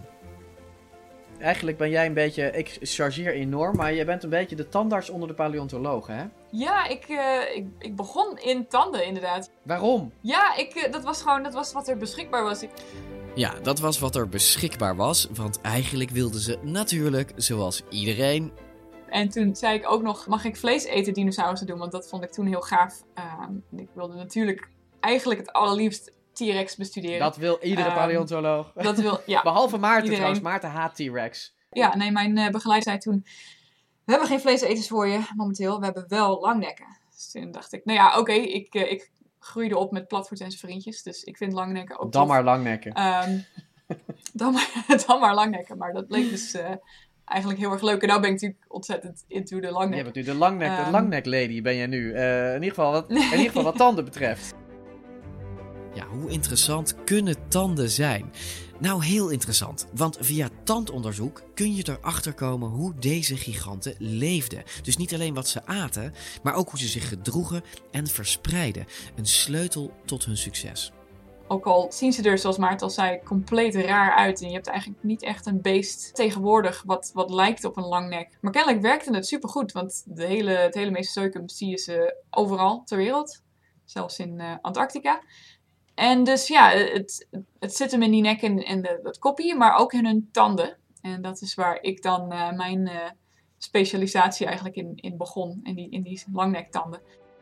Eigenlijk ben jij een beetje, ik chargeer enorm, maar je bent een beetje de tandarts onder de paleontologen, hè? Ja, ik begon in tanden inderdaad. Waarom? Ja, dat was wat er beschikbaar was. Ja, dat was wat er beschikbaar was, want eigenlijk wilden ze natuurlijk, zoals iedereen... En toen zei ik ook nog, mag ik vlees eten dinosaurussen doen? Want dat vond ik toen heel gaaf. Ik wilde natuurlijk eigenlijk het allerliefst T-Rex bestuderen. Dat wil iedere paleontoloog. Dat wil, ja. Behalve Maarten iedereen. Trouwens. Maarten haat T-Rex. Ja, nee, mijn begeleider zei toen... We hebben geen vleeseters voor je momenteel. We hebben wel langnekken. Dus toen dacht ik, nou ja, oké, ik groeide op met Platvoet en zijn vriendjes. Dus ik vind langnekken ook Dan maar langnekken. Dan maar langnekken. Maar dat bleek dus eigenlijk heel erg leuk. En nou ben ik natuurlijk ontzettend into de langnek. Je bent nu de langnek lady ben je nu. In ieder geval wat tanden betreft. Ja, hoe interessant kunnen tanden zijn? Nou, heel interessant, want via tandonderzoek kun je erachter komen hoe deze giganten leefden. Dus niet alleen wat ze aten, maar ook hoe ze zich gedroegen en verspreidden. Een sleutel tot hun succes. Ook al zien ze er, zoals Maarten al zei, compleet raar uit. En je hebt eigenlijk niet echt een beest tegenwoordig wat lijkt op een langnek. Maar kennelijk werkte het supergoed, want het hele Mesozoïcum zie je ze overal ter wereld. Zelfs in Antarctica. En dus ja, het zit hem in die nek en dat koppie, maar ook in hun tanden. En dat is waar ik dan mijn specialisatie eigenlijk in begon, in die langnektanden.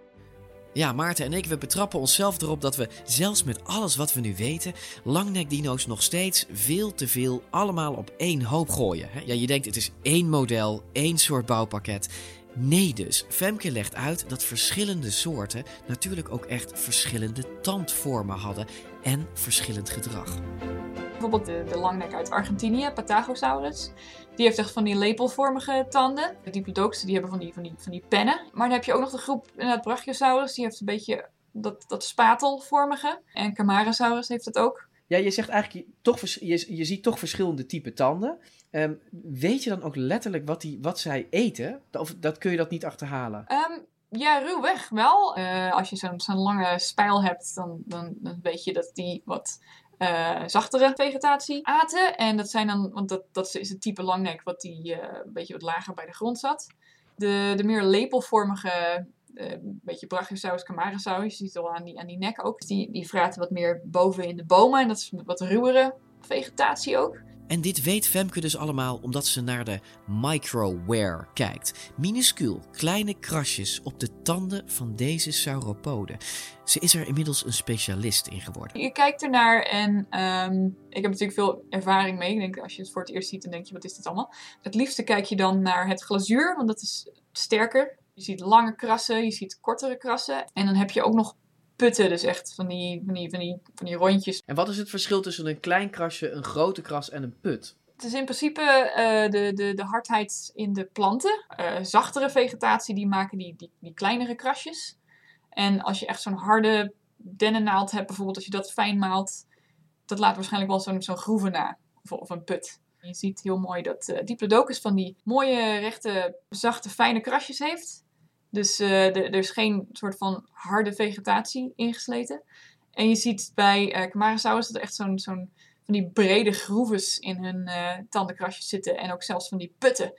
Ja, Maarten en ik, we betrappen onszelf erop dat we, zelfs met alles wat we nu weten, langnekdino's nog steeds veel te veel allemaal op één hoop gooien. Ja, je denkt het is één model, één soort bouwpakket. Nee dus, Femke legt uit dat verschillende soorten natuurlijk ook echt verschillende tandvormen hadden en verschillend gedrag. Bijvoorbeeld de langnek uit Argentinië, Patagosaurus. Die heeft echt van die lepelvormige tanden. De Diplodocus die hebben van die pennen. Maar dan heb je ook nog de groep Brachiosaurus. Die heeft een beetje dat spatelvormige. En Camarasaurus heeft dat ook. Ja, je zegt eigenlijk, je ziet toch verschillende typen tanden. Weet je dan ook letterlijk wat zij eten? Of kun je dat niet achterhalen? Ja, ruwweg wel. Als je zo'n lange spijl hebt, dan weet je dat die wat zachtere vegetatie aten. En dat zijn dan, want dat is het type langnek wat die een beetje wat lager bij de grond zat. De meer lepelvormige, een beetje Brachiosaurus, Camarasaurus, je ziet het al aan die nek ook. Die vraten wat meer boven in de bomen en dat is wat ruwere vegetatie ook. En dit weet Femke dus allemaal omdat ze naar de microwear kijkt. Minuscuul, kleine krasjes op de tanden van deze sauropoden. Ze is er inmiddels een specialist in geworden. Je kijkt ernaar en ik heb natuurlijk veel ervaring mee. Ik denk, als je het voor het eerst ziet, dan denk je, wat is dit allemaal? Het liefste kijk je dan naar het glazuur, want dat is sterker. Je ziet lange krassen, je ziet kortere krassen. En dan heb je ook nog putten, dus echt van die rondjes. En wat is het verschil tussen een klein krasje, een grote kras en een put? Het is in principe de hardheid in de planten. Zachtere vegetatie, die maken die kleinere krasjes. En als je echt zo'n harde dennennaald hebt, bijvoorbeeld als je dat fijn maalt, dat laat waarschijnlijk wel zo'n groeve na. Of een put. Je ziet heel mooi dat Diplodocus van die mooie, rechte, zachte, fijne krasjes heeft. Dus er is geen soort van harde vegetatie ingesleten. En je ziet bij Camarasaurus dat er echt zo'n van die brede groeves in hun tandenkrasjes zitten. En ook zelfs van die putten.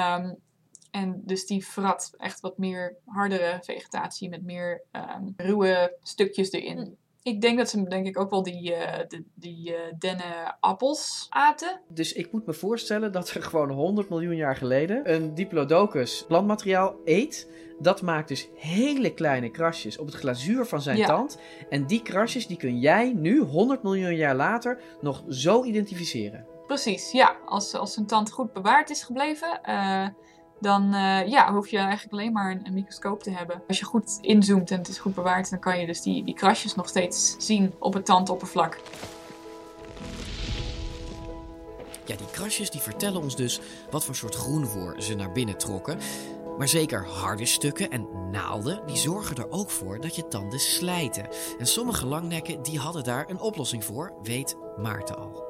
En dus die vrat echt wat meer hardere vegetatie met meer ruwe stukjes erin. Ik denk dat ze ook wel die dennenappels aten. Dus ik moet me voorstellen dat er gewoon 100 miljoen jaar geleden een Diplodocus plantmateriaal eet. Dat maakt dus hele kleine krasjes op het glazuur van zijn tand. En die krasjes die kun jij nu, 100 miljoen jaar later, nog zo identificeren. Precies, ja. Als een tand goed bewaard is gebleven, dan hoef je eigenlijk alleen maar een microscoop te hebben. Als je goed inzoomt en het is goed bewaard, dan kan je dus die krasjes nog steeds zien op het tandoppervlak. Ja, die krasjes die vertellen ons dus wat voor soort groenvoer ze naar binnen trokken. Maar zeker harde stukken en naalden, die zorgen er ook voor dat je tanden slijten. En sommige langnekken die hadden daar een oplossing voor, weet Maarten al.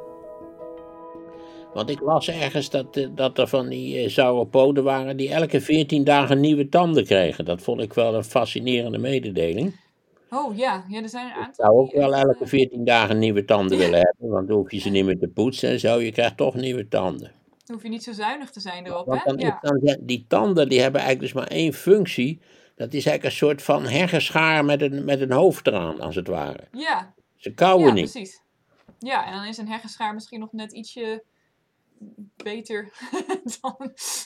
Want ik las ergens dat er van die sauropoden waren die elke 14 dagen nieuwe tanden kregen. Dat vond ik wel een fascinerende mededeling. Oh ja, er zijn een aantal. Ik zou ook wel elke 14 dagen nieuwe tanden willen hebben, want dan hoef je ze niet meer te poetsen en zo. Je krijgt toch nieuwe tanden. Dan hoef je niet zo zuinig te zijn erop, Want hè? die tanden die hebben eigenlijk dus maar één functie. Dat is eigenlijk een soort van heggenschaar met een hoofd eraan, als het ware. Ja. Ze kauwen niet. Precies. Ja, en dan is een heggenschaar misschien nog net ietsje beter dan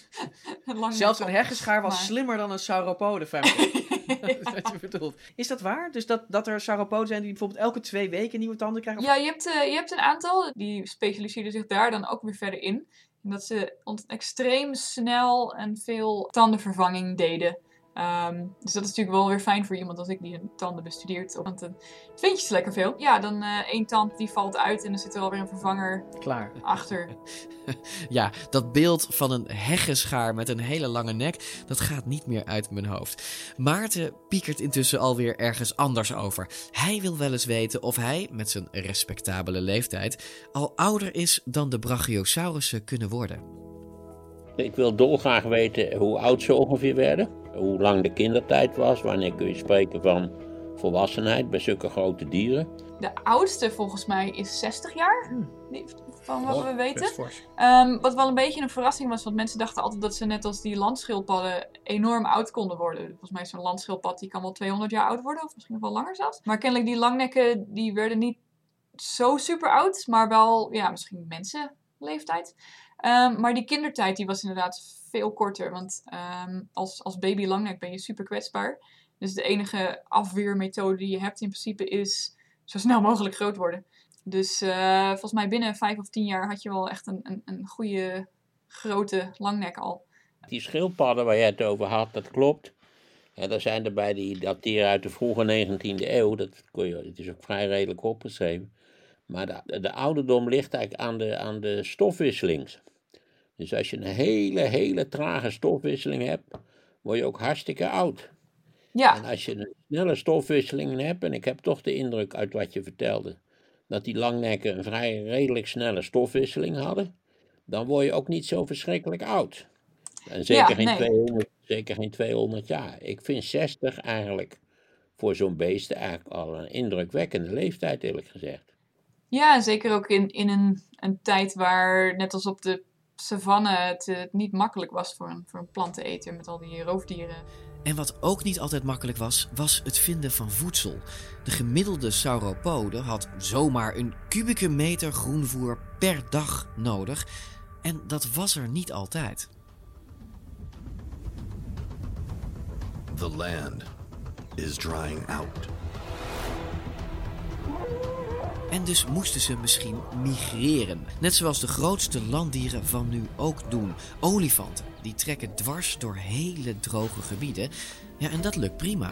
een lang. Zelfs een heggenschaar was slimmer dan een sauropode, Femke. Dat is wat je bedoelt. Is dat waar? Dus dat er sauropoden zijn die bijvoorbeeld elke 2 weken nieuwe tanden krijgen? Ja, je hebt een aantal. Die specialiseren zich daar dan ook weer verder in. En dat ze extreem snel en veel tandenvervanging deden. Dus dat is natuurlijk wel weer fijn voor iemand als ik die een tanden bestudeert. Want dan vind je ze lekker veel. Ja, dan 1 tand die valt uit en dan zit er alweer een vervanger klaar achter. Ja, dat beeld van een heggenschaar met een hele lange nek, dat gaat niet meer uit mijn hoofd. Maarten piekert intussen alweer ergens anders over. Hij wil wel eens weten of hij, met zijn respectabele leeftijd, al ouder is dan de Brachiosaurussen kunnen worden. Ik wil dolgraag weten hoe oud ze ongeveer werden. Hoe lang de kindertijd was. Wanneer kun je spreken van volwassenheid bij zulke grote dieren. De oudste volgens mij is 60 jaar. Van wat we weten. Wat wel een beetje een verrassing was. Want mensen dachten altijd dat ze net als die landschildpadden enorm oud konden worden. Volgens mij is zo'n landschildpad die kan wel 200 jaar oud worden. Of misschien nog wel langer zelfs. Maar kennelijk die langnekken die werden niet zo super oud. Maar wel misschien mensenleeftijd. Maar die kindertijd die was inderdaad veel korter. Want als baby langnek ben je super kwetsbaar. Dus de enige afweermethode die je hebt in principe is zo snel mogelijk groot worden. Dus volgens mij binnen 5 of 10 jaar had je wel echt een goede grote langnek al. Die schildpadden waar jij het over had, dat klopt. Ja, daar zijn er bij die dateren uit de vroege 19e eeuw. Het is ook vrij redelijk opgeschreven. Maar de ouderdom ligt eigenlijk aan de stofwisseling. Dus als je een hele trage stofwisseling hebt, word je ook hartstikke oud. Ja. En als je een snelle stofwisseling hebt, en ik heb toch de indruk uit wat je vertelde, dat die langnekken een vrij redelijk snelle stofwisseling hadden, dan word je ook niet zo verschrikkelijk oud. En zeker geen 200 jaar. Ik vind 60 eigenlijk voor zo'n beest eigenlijk al een indrukwekkende leeftijd, eerlijk gezegd. Ja, zeker ook in een tijd waar, net als op de savanne, het niet makkelijk was voor een planteneter met al die roofdieren. En wat ook niet altijd makkelijk was het vinden van voedsel. De gemiddelde sauropode had zomaar een kubieke meter groenvoer per dag nodig. En dat was er niet altijd. The land is drying out. En dus moesten ze misschien migreren. Net zoals de grootste landdieren van nu ook doen. Olifanten, die trekken dwars door hele droge gebieden. Ja, en dat lukt prima.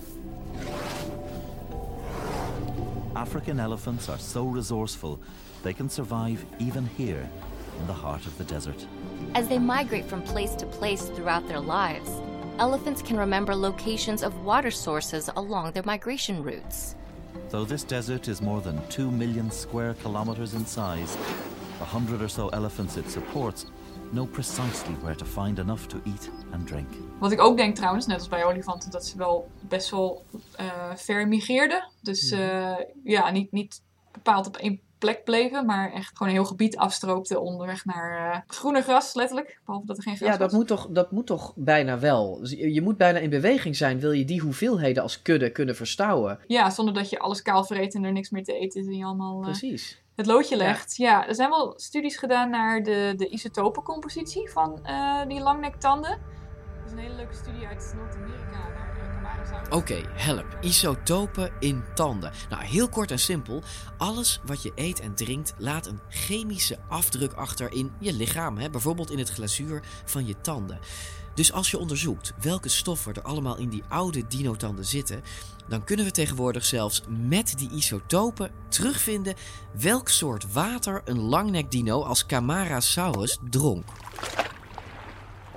African elephants are so resourceful, they can survive even here in the heart of the desert. As they migrate from place to place throughout their lives, elephants can remember locations of water sources along their migration routes. Though this desert is more than 2 million square kilometers in size, the 100 or so elephants it supports know precisely where to find enough to eat and drink. Wat ik ook denk trouwens, net als bij olifanten, dat ze wel best wel ver migreerden. Dus niet bepaald op één plek bleven, maar echt gewoon een heel gebied afstroopten onderweg naar groener gras, letterlijk. Behalve dat er geen gras was. Dat moet toch bijna wel. Dus je moet bijna in beweging zijn, wil je die hoeveelheden als kudde kunnen verstouwen. Ja, zonder dat je alles kaal vreet en er niks meer te eten is en je allemaal precies het loodje legt. Ja, er zijn wel studies gedaan naar de isotopencompositie van die langnektanden. Dat is een hele leuke studie uit Noord-Amerika. Oké, help. Isotopen in tanden. Nou, heel kort en simpel. Alles wat je eet en drinkt laat een chemische afdruk achter in je lichaam. Bijvoorbeeld in het glazuur van je tanden. Dus als je onderzoekt welke stoffen er allemaal in die oude dinotanden zitten, dan kunnen we tegenwoordig zelfs met die isotopen terugvinden welk soort water een langnekdino als Camarasaurus dronk.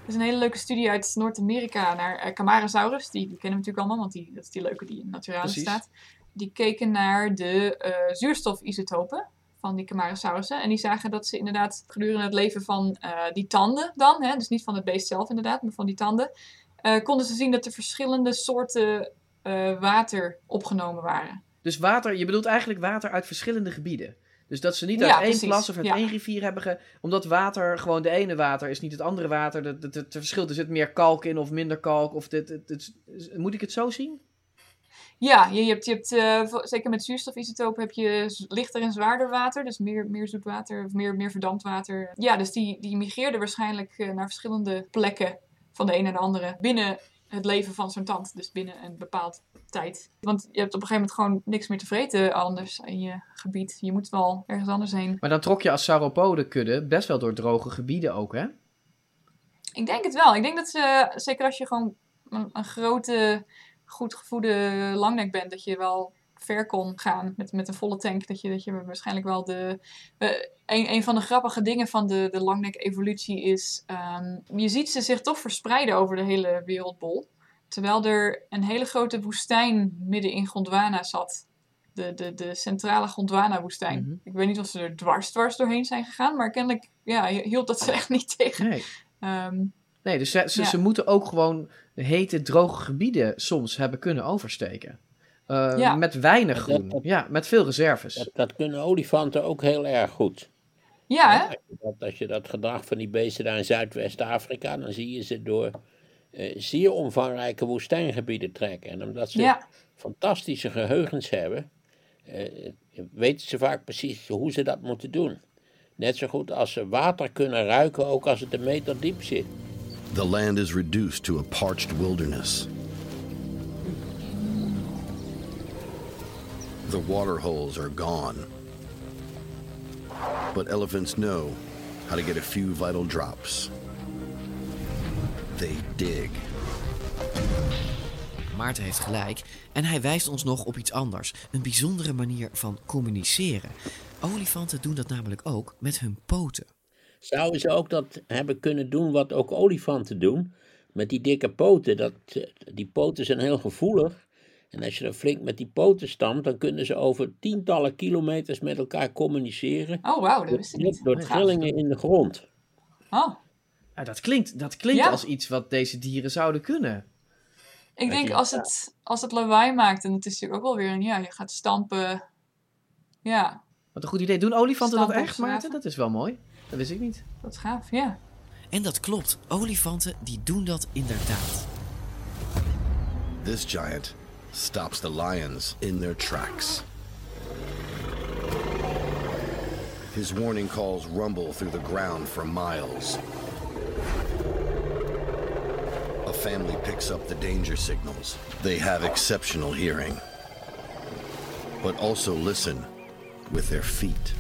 Er is een hele leuke studie uit Noord-Amerika naar Camarasaurus. Die kennen we natuurlijk allemaal, want dat is die leuke die in Naturalis staat. Die keken naar de zuurstofisotopen van die Camarasaurussen. En die zagen dat ze inderdaad gedurende het leven van die tanden dan, dus niet van het beest zelf inderdaad, maar van die tanden, konden ze zien dat er verschillende soorten water opgenomen waren. Dus water, je bedoelt eigenlijk water uit verschillende gebieden. Dus dat ze niet uit één plas of uit één rivier hebben omdat water, gewoon de ene water is niet het andere water. Het verschilt, er zit meer kalk in of minder kalk. Of moet ik het zo zien? Ja, je hebt zeker met zuurstofisotopen heb je lichter en zwaarder water. Dus meer zoet water of meer verdampt water. Ja, dus die migreerden waarschijnlijk naar verschillende plekken van de een naar de andere binnen het leven van zo'n tand. Dus binnen een bepaald tijd. Want je hebt op een gegeven moment gewoon niks meer te vreten anders in je gebied. Je moet wel ergens anders heen. Maar dan trok je als sauropode-kudde best wel door droge gebieden ook, hè? Ik denk het wel. Ik denk dat ze, zeker als je gewoon een grote, goed gevoede langnek bent, dat je wel ver kon gaan met een volle tank. Dat je waarschijnlijk wel een van de grappige dingen van de langnek-evolutie is, je ziet ze zich toch verspreiden over de hele wereldbol. Terwijl er een hele grote woestijn midden in Gondwana zat. De centrale Gondwana-woestijn. Mm-hmm. Ik weet niet of ze er dwars doorheen zijn gegaan, maar kennelijk hield dat ze echt niet tegen. Nee. Nee, dus ze moeten ook gewoon hete, droge gebieden soms hebben kunnen oversteken. Met weinig groen. Met veel reserves. Dat kunnen olifanten ook heel erg goed. Ja, hè? Als je dat gedrag van die beesten daar in Zuidwest-Afrika, dan zie je ze door zeer omvangrijke woestijngebieden trekken. En omdat ze fantastische geheugens hebben, weten ze vaak precies hoe ze dat moeten doen. Net zo goed als ze water kunnen ruiken, ook als het 1 meter diep zit. The land is reduced to a parched wilderness. The water holes are gone. But elephants know how to get a few vital drops. They dig. Maarten heeft gelijk en hij wijst ons nog op iets anders. Een bijzondere manier van communiceren. Olifanten doen dat namelijk ook met hun poten. Zouden ze ook dat hebben kunnen doen wat ook olifanten doen? Met die dikke poten. Die poten zijn heel gevoelig. En als je dan flink met die poten stampt, dan kunnen ze over tientallen kilometers met elkaar communiceren. Oh, wauw, dat wist ik niet. Door trillingen in de grond. Oh. Ja, dat klinkt als iets wat deze dieren zouden kunnen. Ik denk als het lawaai maakt, en het is natuurlijk ook wel weer je gaat stampen. Ja. Wat een goed idee. Doen olifanten dat echt, Maarten? Dat is wel mooi. Dat wist ik niet. Dat is gaaf, ja. En dat klopt. Olifanten die doen dat inderdaad. This giant stops the lions in their tracks. His warning calls rumble through the ground for miles. A family picks up the danger signals. They have exceptional hearing, but also listen with their feet.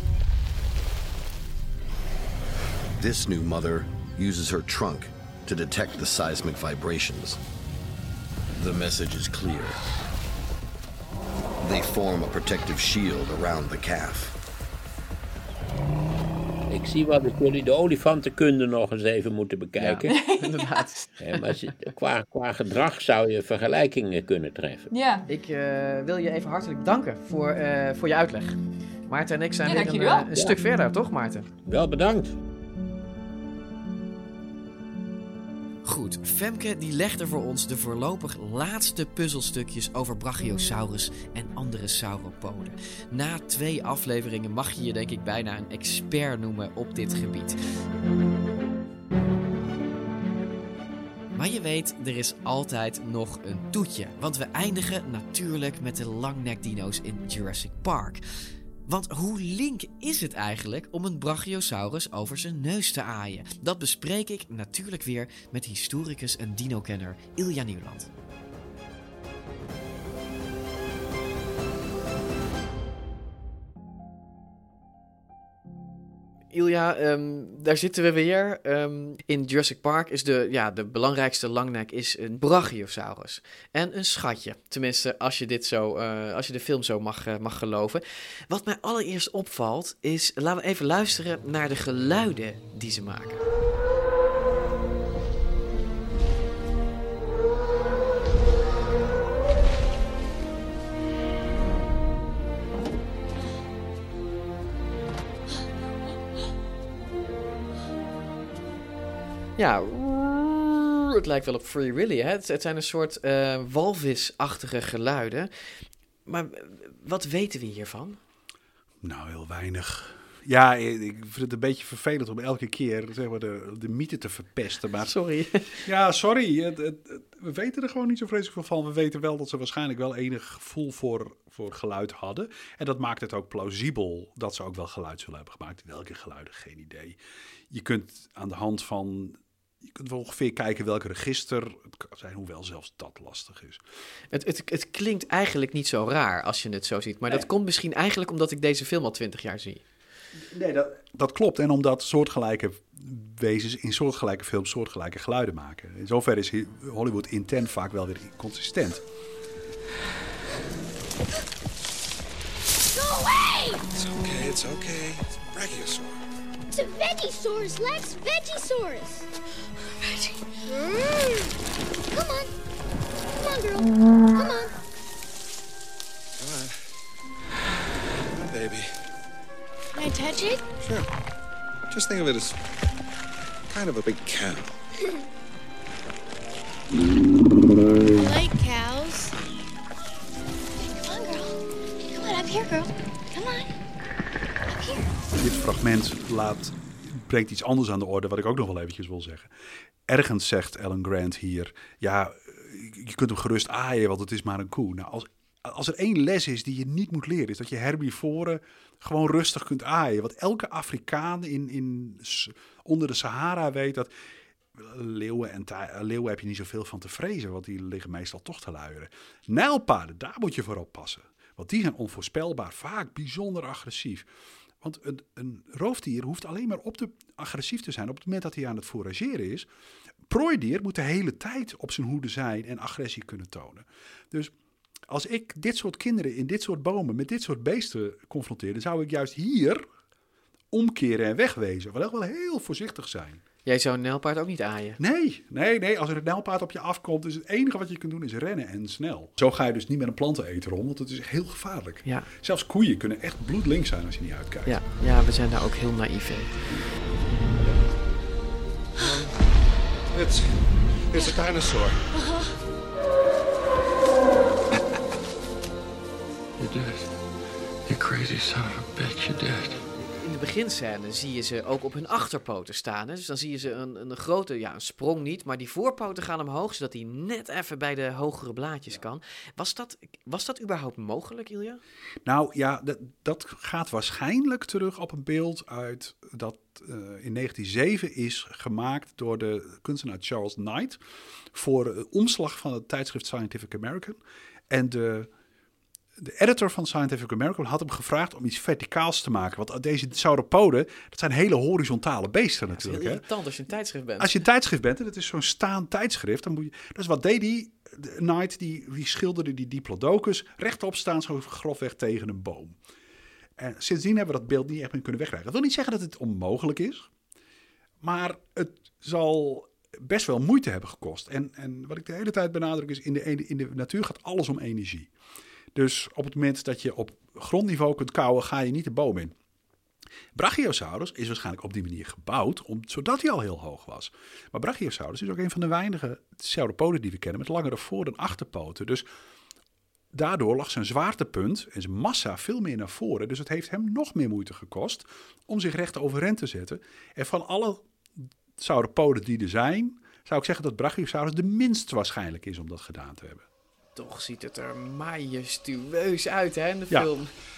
This new mother uses her trunk to detect the seismic vibrations. The message is clear. They form a protective shield around the calf. Ik zie wat jullie de olifantenkunde nog eens even moeten bekijken. Ja, inderdaad. Maar qua gedrag zou je vergelijkingen kunnen treffen. Ja. Ik wil je even hartelijk danken voor je uitleg. Maarten en ik zijn weer een stuk verder, toch Maarten? Wel bedankt. Goed, Femke die legde voor ons de voorlopig laatste puzzelstukjes over Brachiosaurus en andere sauropoden. Na 2 afleveringen mag je denk ik bijna een expert noemen op dit gebied. Maar je weet, er is altijd nog een toetje. Want we eindigen natuurlijk met de langnekdino's in Jurassic Park. Want hoe link is het eigenlijk om een Brachiosaurus over zijn neus te aaien? Dat bespreek ik natuurlijk weer met historicus en dinokenner Ilja Nieuwland. Ilja, daar zitten we weer. In Jurassic Park is de belangrijkste langnek is een Brachiosaurus. En een schatje. Tenminste, als je de film zo mag geloven. Wat mij allereerst opvalt is, laten we even luisteren naar de geluiden die ze maken. Ja, het lijkt wel op Free Willy. Hè? Het zijn een soort walvisachtige geluiden. Maar wat weten we hiervan? Nou, heel weinig. Ja, ik vind het een beetje vervelend om elke keer zeg maar, de mythe te verpesten. Maar, sorry. Ja, sorry. We weten er gewoon niet zo vreselijk veel van. We weten wel dat ze waarschijnlijk wel enig gevoel voor geluid hadden. En dat maakt het ook plausibel dat ze ook wel geluid zullen hebben gemaakt. Welke geluiden, geen idee. Je kunt aan de hand van... Je kunt wel ongeveer kijken welke register het kan zijn, hoewel zelfs dat lastig is. Het klinkt eigenlijk niet zo raar als je het zo ziet. Maar dat komt misschien eigenlijk omdat ik deze film al 20 jaar zie. Nee, dat klopt. En omdat soortgelijke wezens in soortgelijke films soortgelijke geluiden maken. In zoverre is Hollywood intent vaak wel weer consistent. Go away! It's okay. It's a brachiosaur. It's a Vegisaurus, Lex. Vegisaurus. Veggie. Come on. Come on, girl. Come on. Come on. Come on, baby. Can I touch it? Sure. Just think of it as kind of a big cow. I like cows. Come on, girl. Come on, up here, girl. Come on. Up here. Dit fragment brengt iets anders aan de orde, wat ik ook nog wel eventjes wil zeggen. Ergens zegt Alan Grant hier, ja, je kunt hem gerust aaien, want het is maar een koe. Nou, als er één les is die je niet moet leren, is dat je herbivoren gewoon rustig kunt aaien. Want elke Afrikaan onder de Sahara weet dat leeuwen heb je niet zoveel van te vrezen, want die liggen meestal toch te luieren. Nijlpaarden, daar moet je voor oppassen. Want die zijn onvoorspelbaar, vaak bijzonder agressief. Want een roofdier hoeft alleen maar agressief te zijn op het moment dat hij aan het forageren is. Prooidier moet de hele tijd op zijn hoede zijn en agressie kunnen tonen. Dus als ik dit soort kinderen in dit soort bomen met dit soort beesten confronteer, dan zou ik juist hier omkeren en wegwezen. Wel heel voorzichtig zijn. Jij zou een nijlpaard ook niet aaien? Nee. Als er een nijlpaard op je afkomt, is het enige wat je kunt doen is rennen en snel. Zo ga je dus niet met een planteneter om, want het is heel gevaarlijk. Ja. Zelfs koeien kunnen echt bloedlink zijn als je niet uitkijkt. Ja, we zijn daar ook heel naïef in. It's a dinosaur. You're dead. You crazy son of a bitch, you're dead. In de beginscène zie je ze ook op hun achterpoten staan. Hè? Dus dan zie je ze een grote, een sprong niet, maar die voorpoten gaan omhoog, zodat hij net even bij de hogere blaadjes kan. Was dat überhaupt mogelijk, Ilja? Nou ja, dat gaat waarschijnlijk terug op een beeld uit dat in 1907 is gemaakt door de kunstenaar Charles Knight voor omslag van het tijdschrift Scientific American. En de editor van Scientific American had hem gevraagd om iets verticaals te maken. Want deze sauropoden, dat zijn hele horizontale beesten natuurlijk. Dat is heel irritant als je een tijdschrift bent. Als je een tijdschrift bent, en dat is zo'n staand tijdschrift, dan moet je... Dus wat deed hij? Knight, die schilderde die diplodocus rechtop staan, zo grofweg tegen een boom. En sindsdien hebben we dat beeld niet echt meer kunnen wegkrijgen. Dat wil niet zeggen dat het onmogelijk is, maar het zal best wel moeite hebben gekost. En wat ik de hele tijd benadruk is, in de natuur gaat alles om energie. Dus op het moment dat je op grondniveau kunt kauwen, ga je niet de boom in. Brachiosaurus is waarschijnlijk op die manier gebouwd, zodat hij al heel hoog was. Maar Brachiosaurus is ook een van de weinige sauropoden die we kennen met langere voor- en achterpoten. Dus daardoor lag zijn zwaartepunt en zijn massa veel meer naar voren. Dus het heeft hem nog meer moeite gekost om zich recht overeind te zetten. En van alle sauropoden die er zijn, zou ik zeggen dat Brachiosaurus de minst waarschijnlijk is om dat gedaan te hebben. Toch ziet het er majestueus uit, hè, in de film.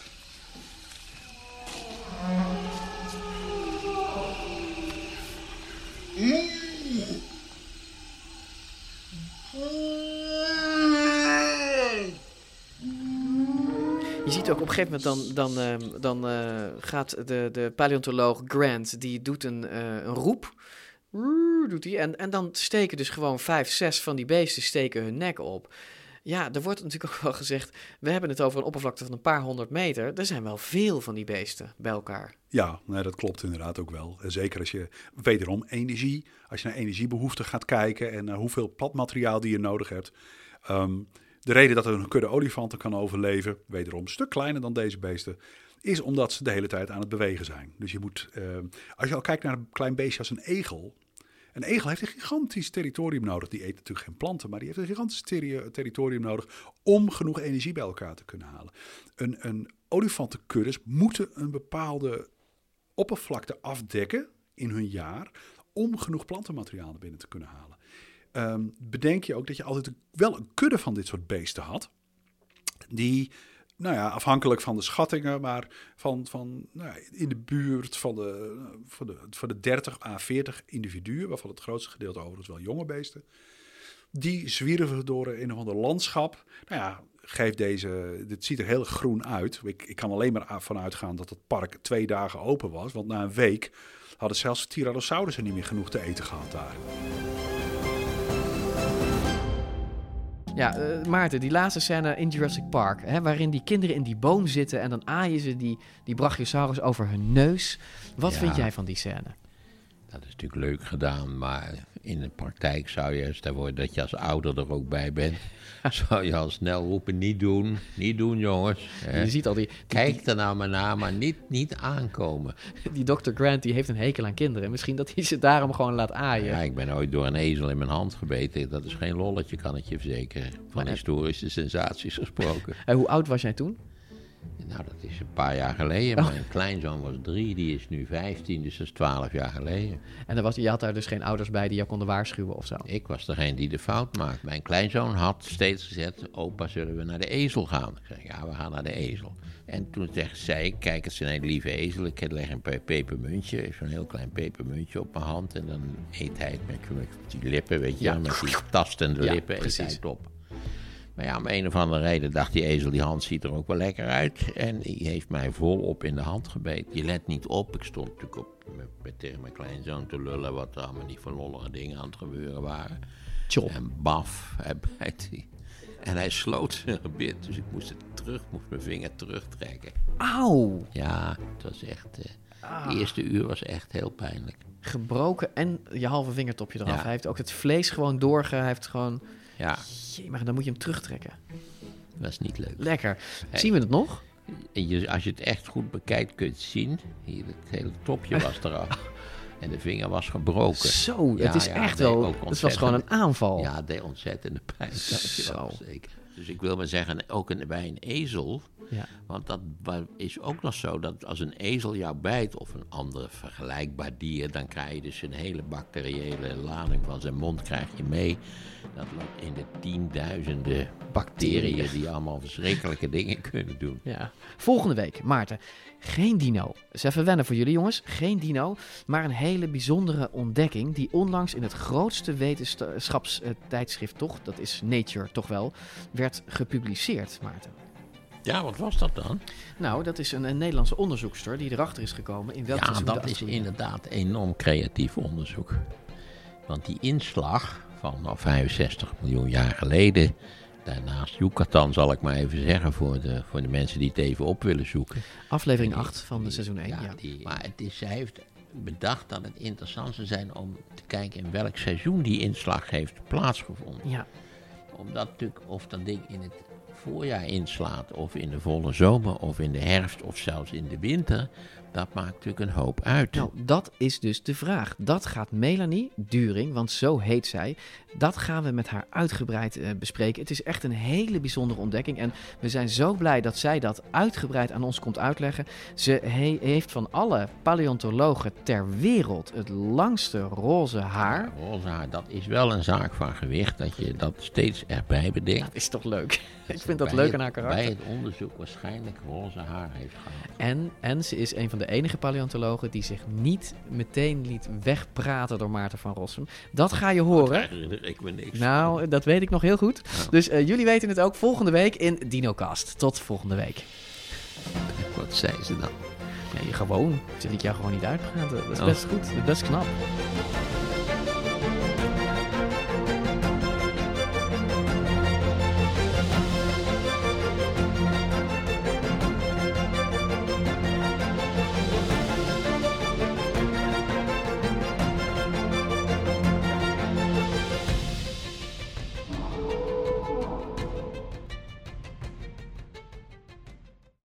Je ziet ook op een gegeven moment dan gaat de paleontoloog Grant, die doet een roep. Doet hij. En dan steken dus gewoon 5, 6 van die beesten steken hun nek op. Ja, er wordt natuurlijk ook wel gezegd, we hebben het over een oppervlakte van een paar 100 meter. Er zijn wel veel van die beesten bij elkaar. Ja, nee, dat klopt inderdaad ook wel. Zeker als je wederom als je naar energiebehoeften gaat kijken en naar hoeveel plantmateriaal die je nodig hebt. De reden dat er een kudde olifanten kan overleven, wederom een stuk kleiner dan deze beesten, is omdat ze de hele tijd aan het bewegen zijn. Dus je moet, als je al kijkt naar een klein beestje als een egel, Een egel heeft een gigantisch territorium nodig. Die eet natuurlijk geen planten, maar die heeft een gigantisch territorium nodig om genoeg energie bij elkaar te kunnen halen. Een olifantenkuddes moeten een bepaalde oppervlakte afdekken in hun jaar om genoeg plantenmateriaal naar binnen te kunnen halen. Bedenk je ook dat je altijd wel een kudde van dit soort beesten had, die, afhankelijk van de schattingen, maar in de buurt van de 30 à 40 individuen, waarvan het grootste gedeelte overigens wel jonge beesten, die zwierven door een of ander landschap. Dit ziet er heel groen uit. Ik kan alleen maar van uitgaan dat het park 2 dagen open was, want na een week hadden zelfs Tyrannosaurussen niet meer genoeg te eten gehad daar. Ja, Maarten, die laatste scène in Jurassic Park, waarin die kinderen in die boom zitten en dan aaien ze die Brachiosaurus over hun neus. Wat vind jij van die scène? Dat is natuurlijk leuk gedaan, maar in de praktijk zou je, stel voor dat je als ouder er ook bij bent, zou je al snel roepen, niet doen jongens. Je ziet al Kijk er nou maar naar, maar niet aankomen. Die Dr. Grant die heeft een hekel aan kinderen. Misschien dat hij ze daarom gewoon laat aaien. Ja, ik ben ooit door een ezel in mijn hand gebeten. Dat is geen lolletje, kan ik je verzekeren. Van historische sensaties gesproken. En hoe oud was jij toen? Nou, dat is een paar jaar geleden. Mijn kleinzoon was 3, die is nu 15, dus dat is 12 jaar geleden. En je had daar dus geen ouders bij die jou konden waarschuwen of zo? Ik was degene die de fout maakte. Mijn kleinzoon had steeds gezegd, opa, zullen we naar de ezel gaan? Ik zeg, ja, we gaan naar de ezel. En toen zei ik, kijk, het is een hele lieve ezel. Ik leg een pepermuntje, zo'n heel klein pepermuntje op mijn hand. En dan eet hij het met die lippen, weet je, met die tastende lippen, eet hij het op. Maar ja, om een of andere reden dacht die ezel, die hand ziet er ook wel lekker uit. En die heeft mij volop in de hand gebeten. Je let niet op. Ik stond natuurlijk tegen mijn kleinzoon te lullen wat er allemaal niet voor lollige dingen aan het gebeuren waren. Chop. En baf, hij bijt die. En hij sloot zijn gebit, dus ik moest mijn vinger terugtrekken. Auw! Ja, het was echt, de eerste uur was echt heel pijnlijk. Gebroken en je halve vingertopje eraf. Ja. Hij heeft ook het vlees gewoon hij heeft gewoon... Ja. Jee, maar dan moet je hem terugtrekken. Dat is niet leuk. Lekker. Zien we het nog? Als je het echt goed bekijkt, kun je het zien. Hier, het hele topje was eraf. En de vinger was gebroken. Zo, het is echt wel... Het was gewoon een aanval. Ja, het deed ontzettende pijn. Zo. Zeker. Dus ik wil maar zeggen, ook bij een ezel... Ja. Want dat is ook nog zo, dat als een ezel jou bijt of een ander vergelijkbaar dier, dan krijg je dus een hele bacteriële lading van zijn mond krijg je mee. Dat loopt in de tienduizenden bacteriën die allemaal verschrikkelijke dingen kunnen doen. Ja. Volgende week, Maarten, geen dino. Dus even wennen voor jullie jongens, geen dino, maar een hele bijzondere ontdekking die onlangs in het grootste wetenschapstijdschrift toch, dat is Nature toch wel, werd gepubliceerd, Maarten. Ja, wat was dat dan? Nou, dat is een Nederlandse onderzoekster die erachter is gekomen in welk seizoen dat is inderdaad enorm creatief onderzoek. Want die inslag van 65 miljoen jaar geleden, daarnaast Yucatan zal ik maar even zeggen voor de mensen die het even op willen zoeken. Aflevering 8 van de seizoen 1, ja. Maar zij heeft bedacht dat het interessant zou zijn om te kijken in welk seizoen die inslag heeft plaatsgevonden. Ja. Omdat natuurlijk of dat ding in het voorjaar inslaat, of in de volle zomer, of in de herfst, of zelfs in de winter, dat maakt natuurlijk een hoop uit. Nou, dat is dus de vraag. Dat gaat Melanie During, want zo heet zij, dat gaan we met haar uitgebreid bespreken. Het is echt een hele bijzondere ontdekking en we zijn zo blij dat zij dat uitgebreid aan ons komt uitleggen. Ze heeft van alle paleontologen ter wereld het langste roze haar. Ja, roze haar, dat is wel een zaak van gewicht, dat je dat steeds erbij bedenkt. Dat is toch leuk? Ik vind dat leuk aan haar karakter. Bij het onderzoek waarschijnlijk roze haar heeft gehad. En ze is een van de enige paleontologen die zich niet meteen liet wegpraten door Maarten van Rossum. Dat ga je horen. Daar herinner ik me niks. Nou, dat weet ik nog heel goed. Ja. Dus jullie weten het ook volgende week in DinoCast. Tot volgende week. Wat zei ze dan? Nee, gewoon. Ze liet jou gewoon niet uitpraten. Dat is best goed. Dat is best knap.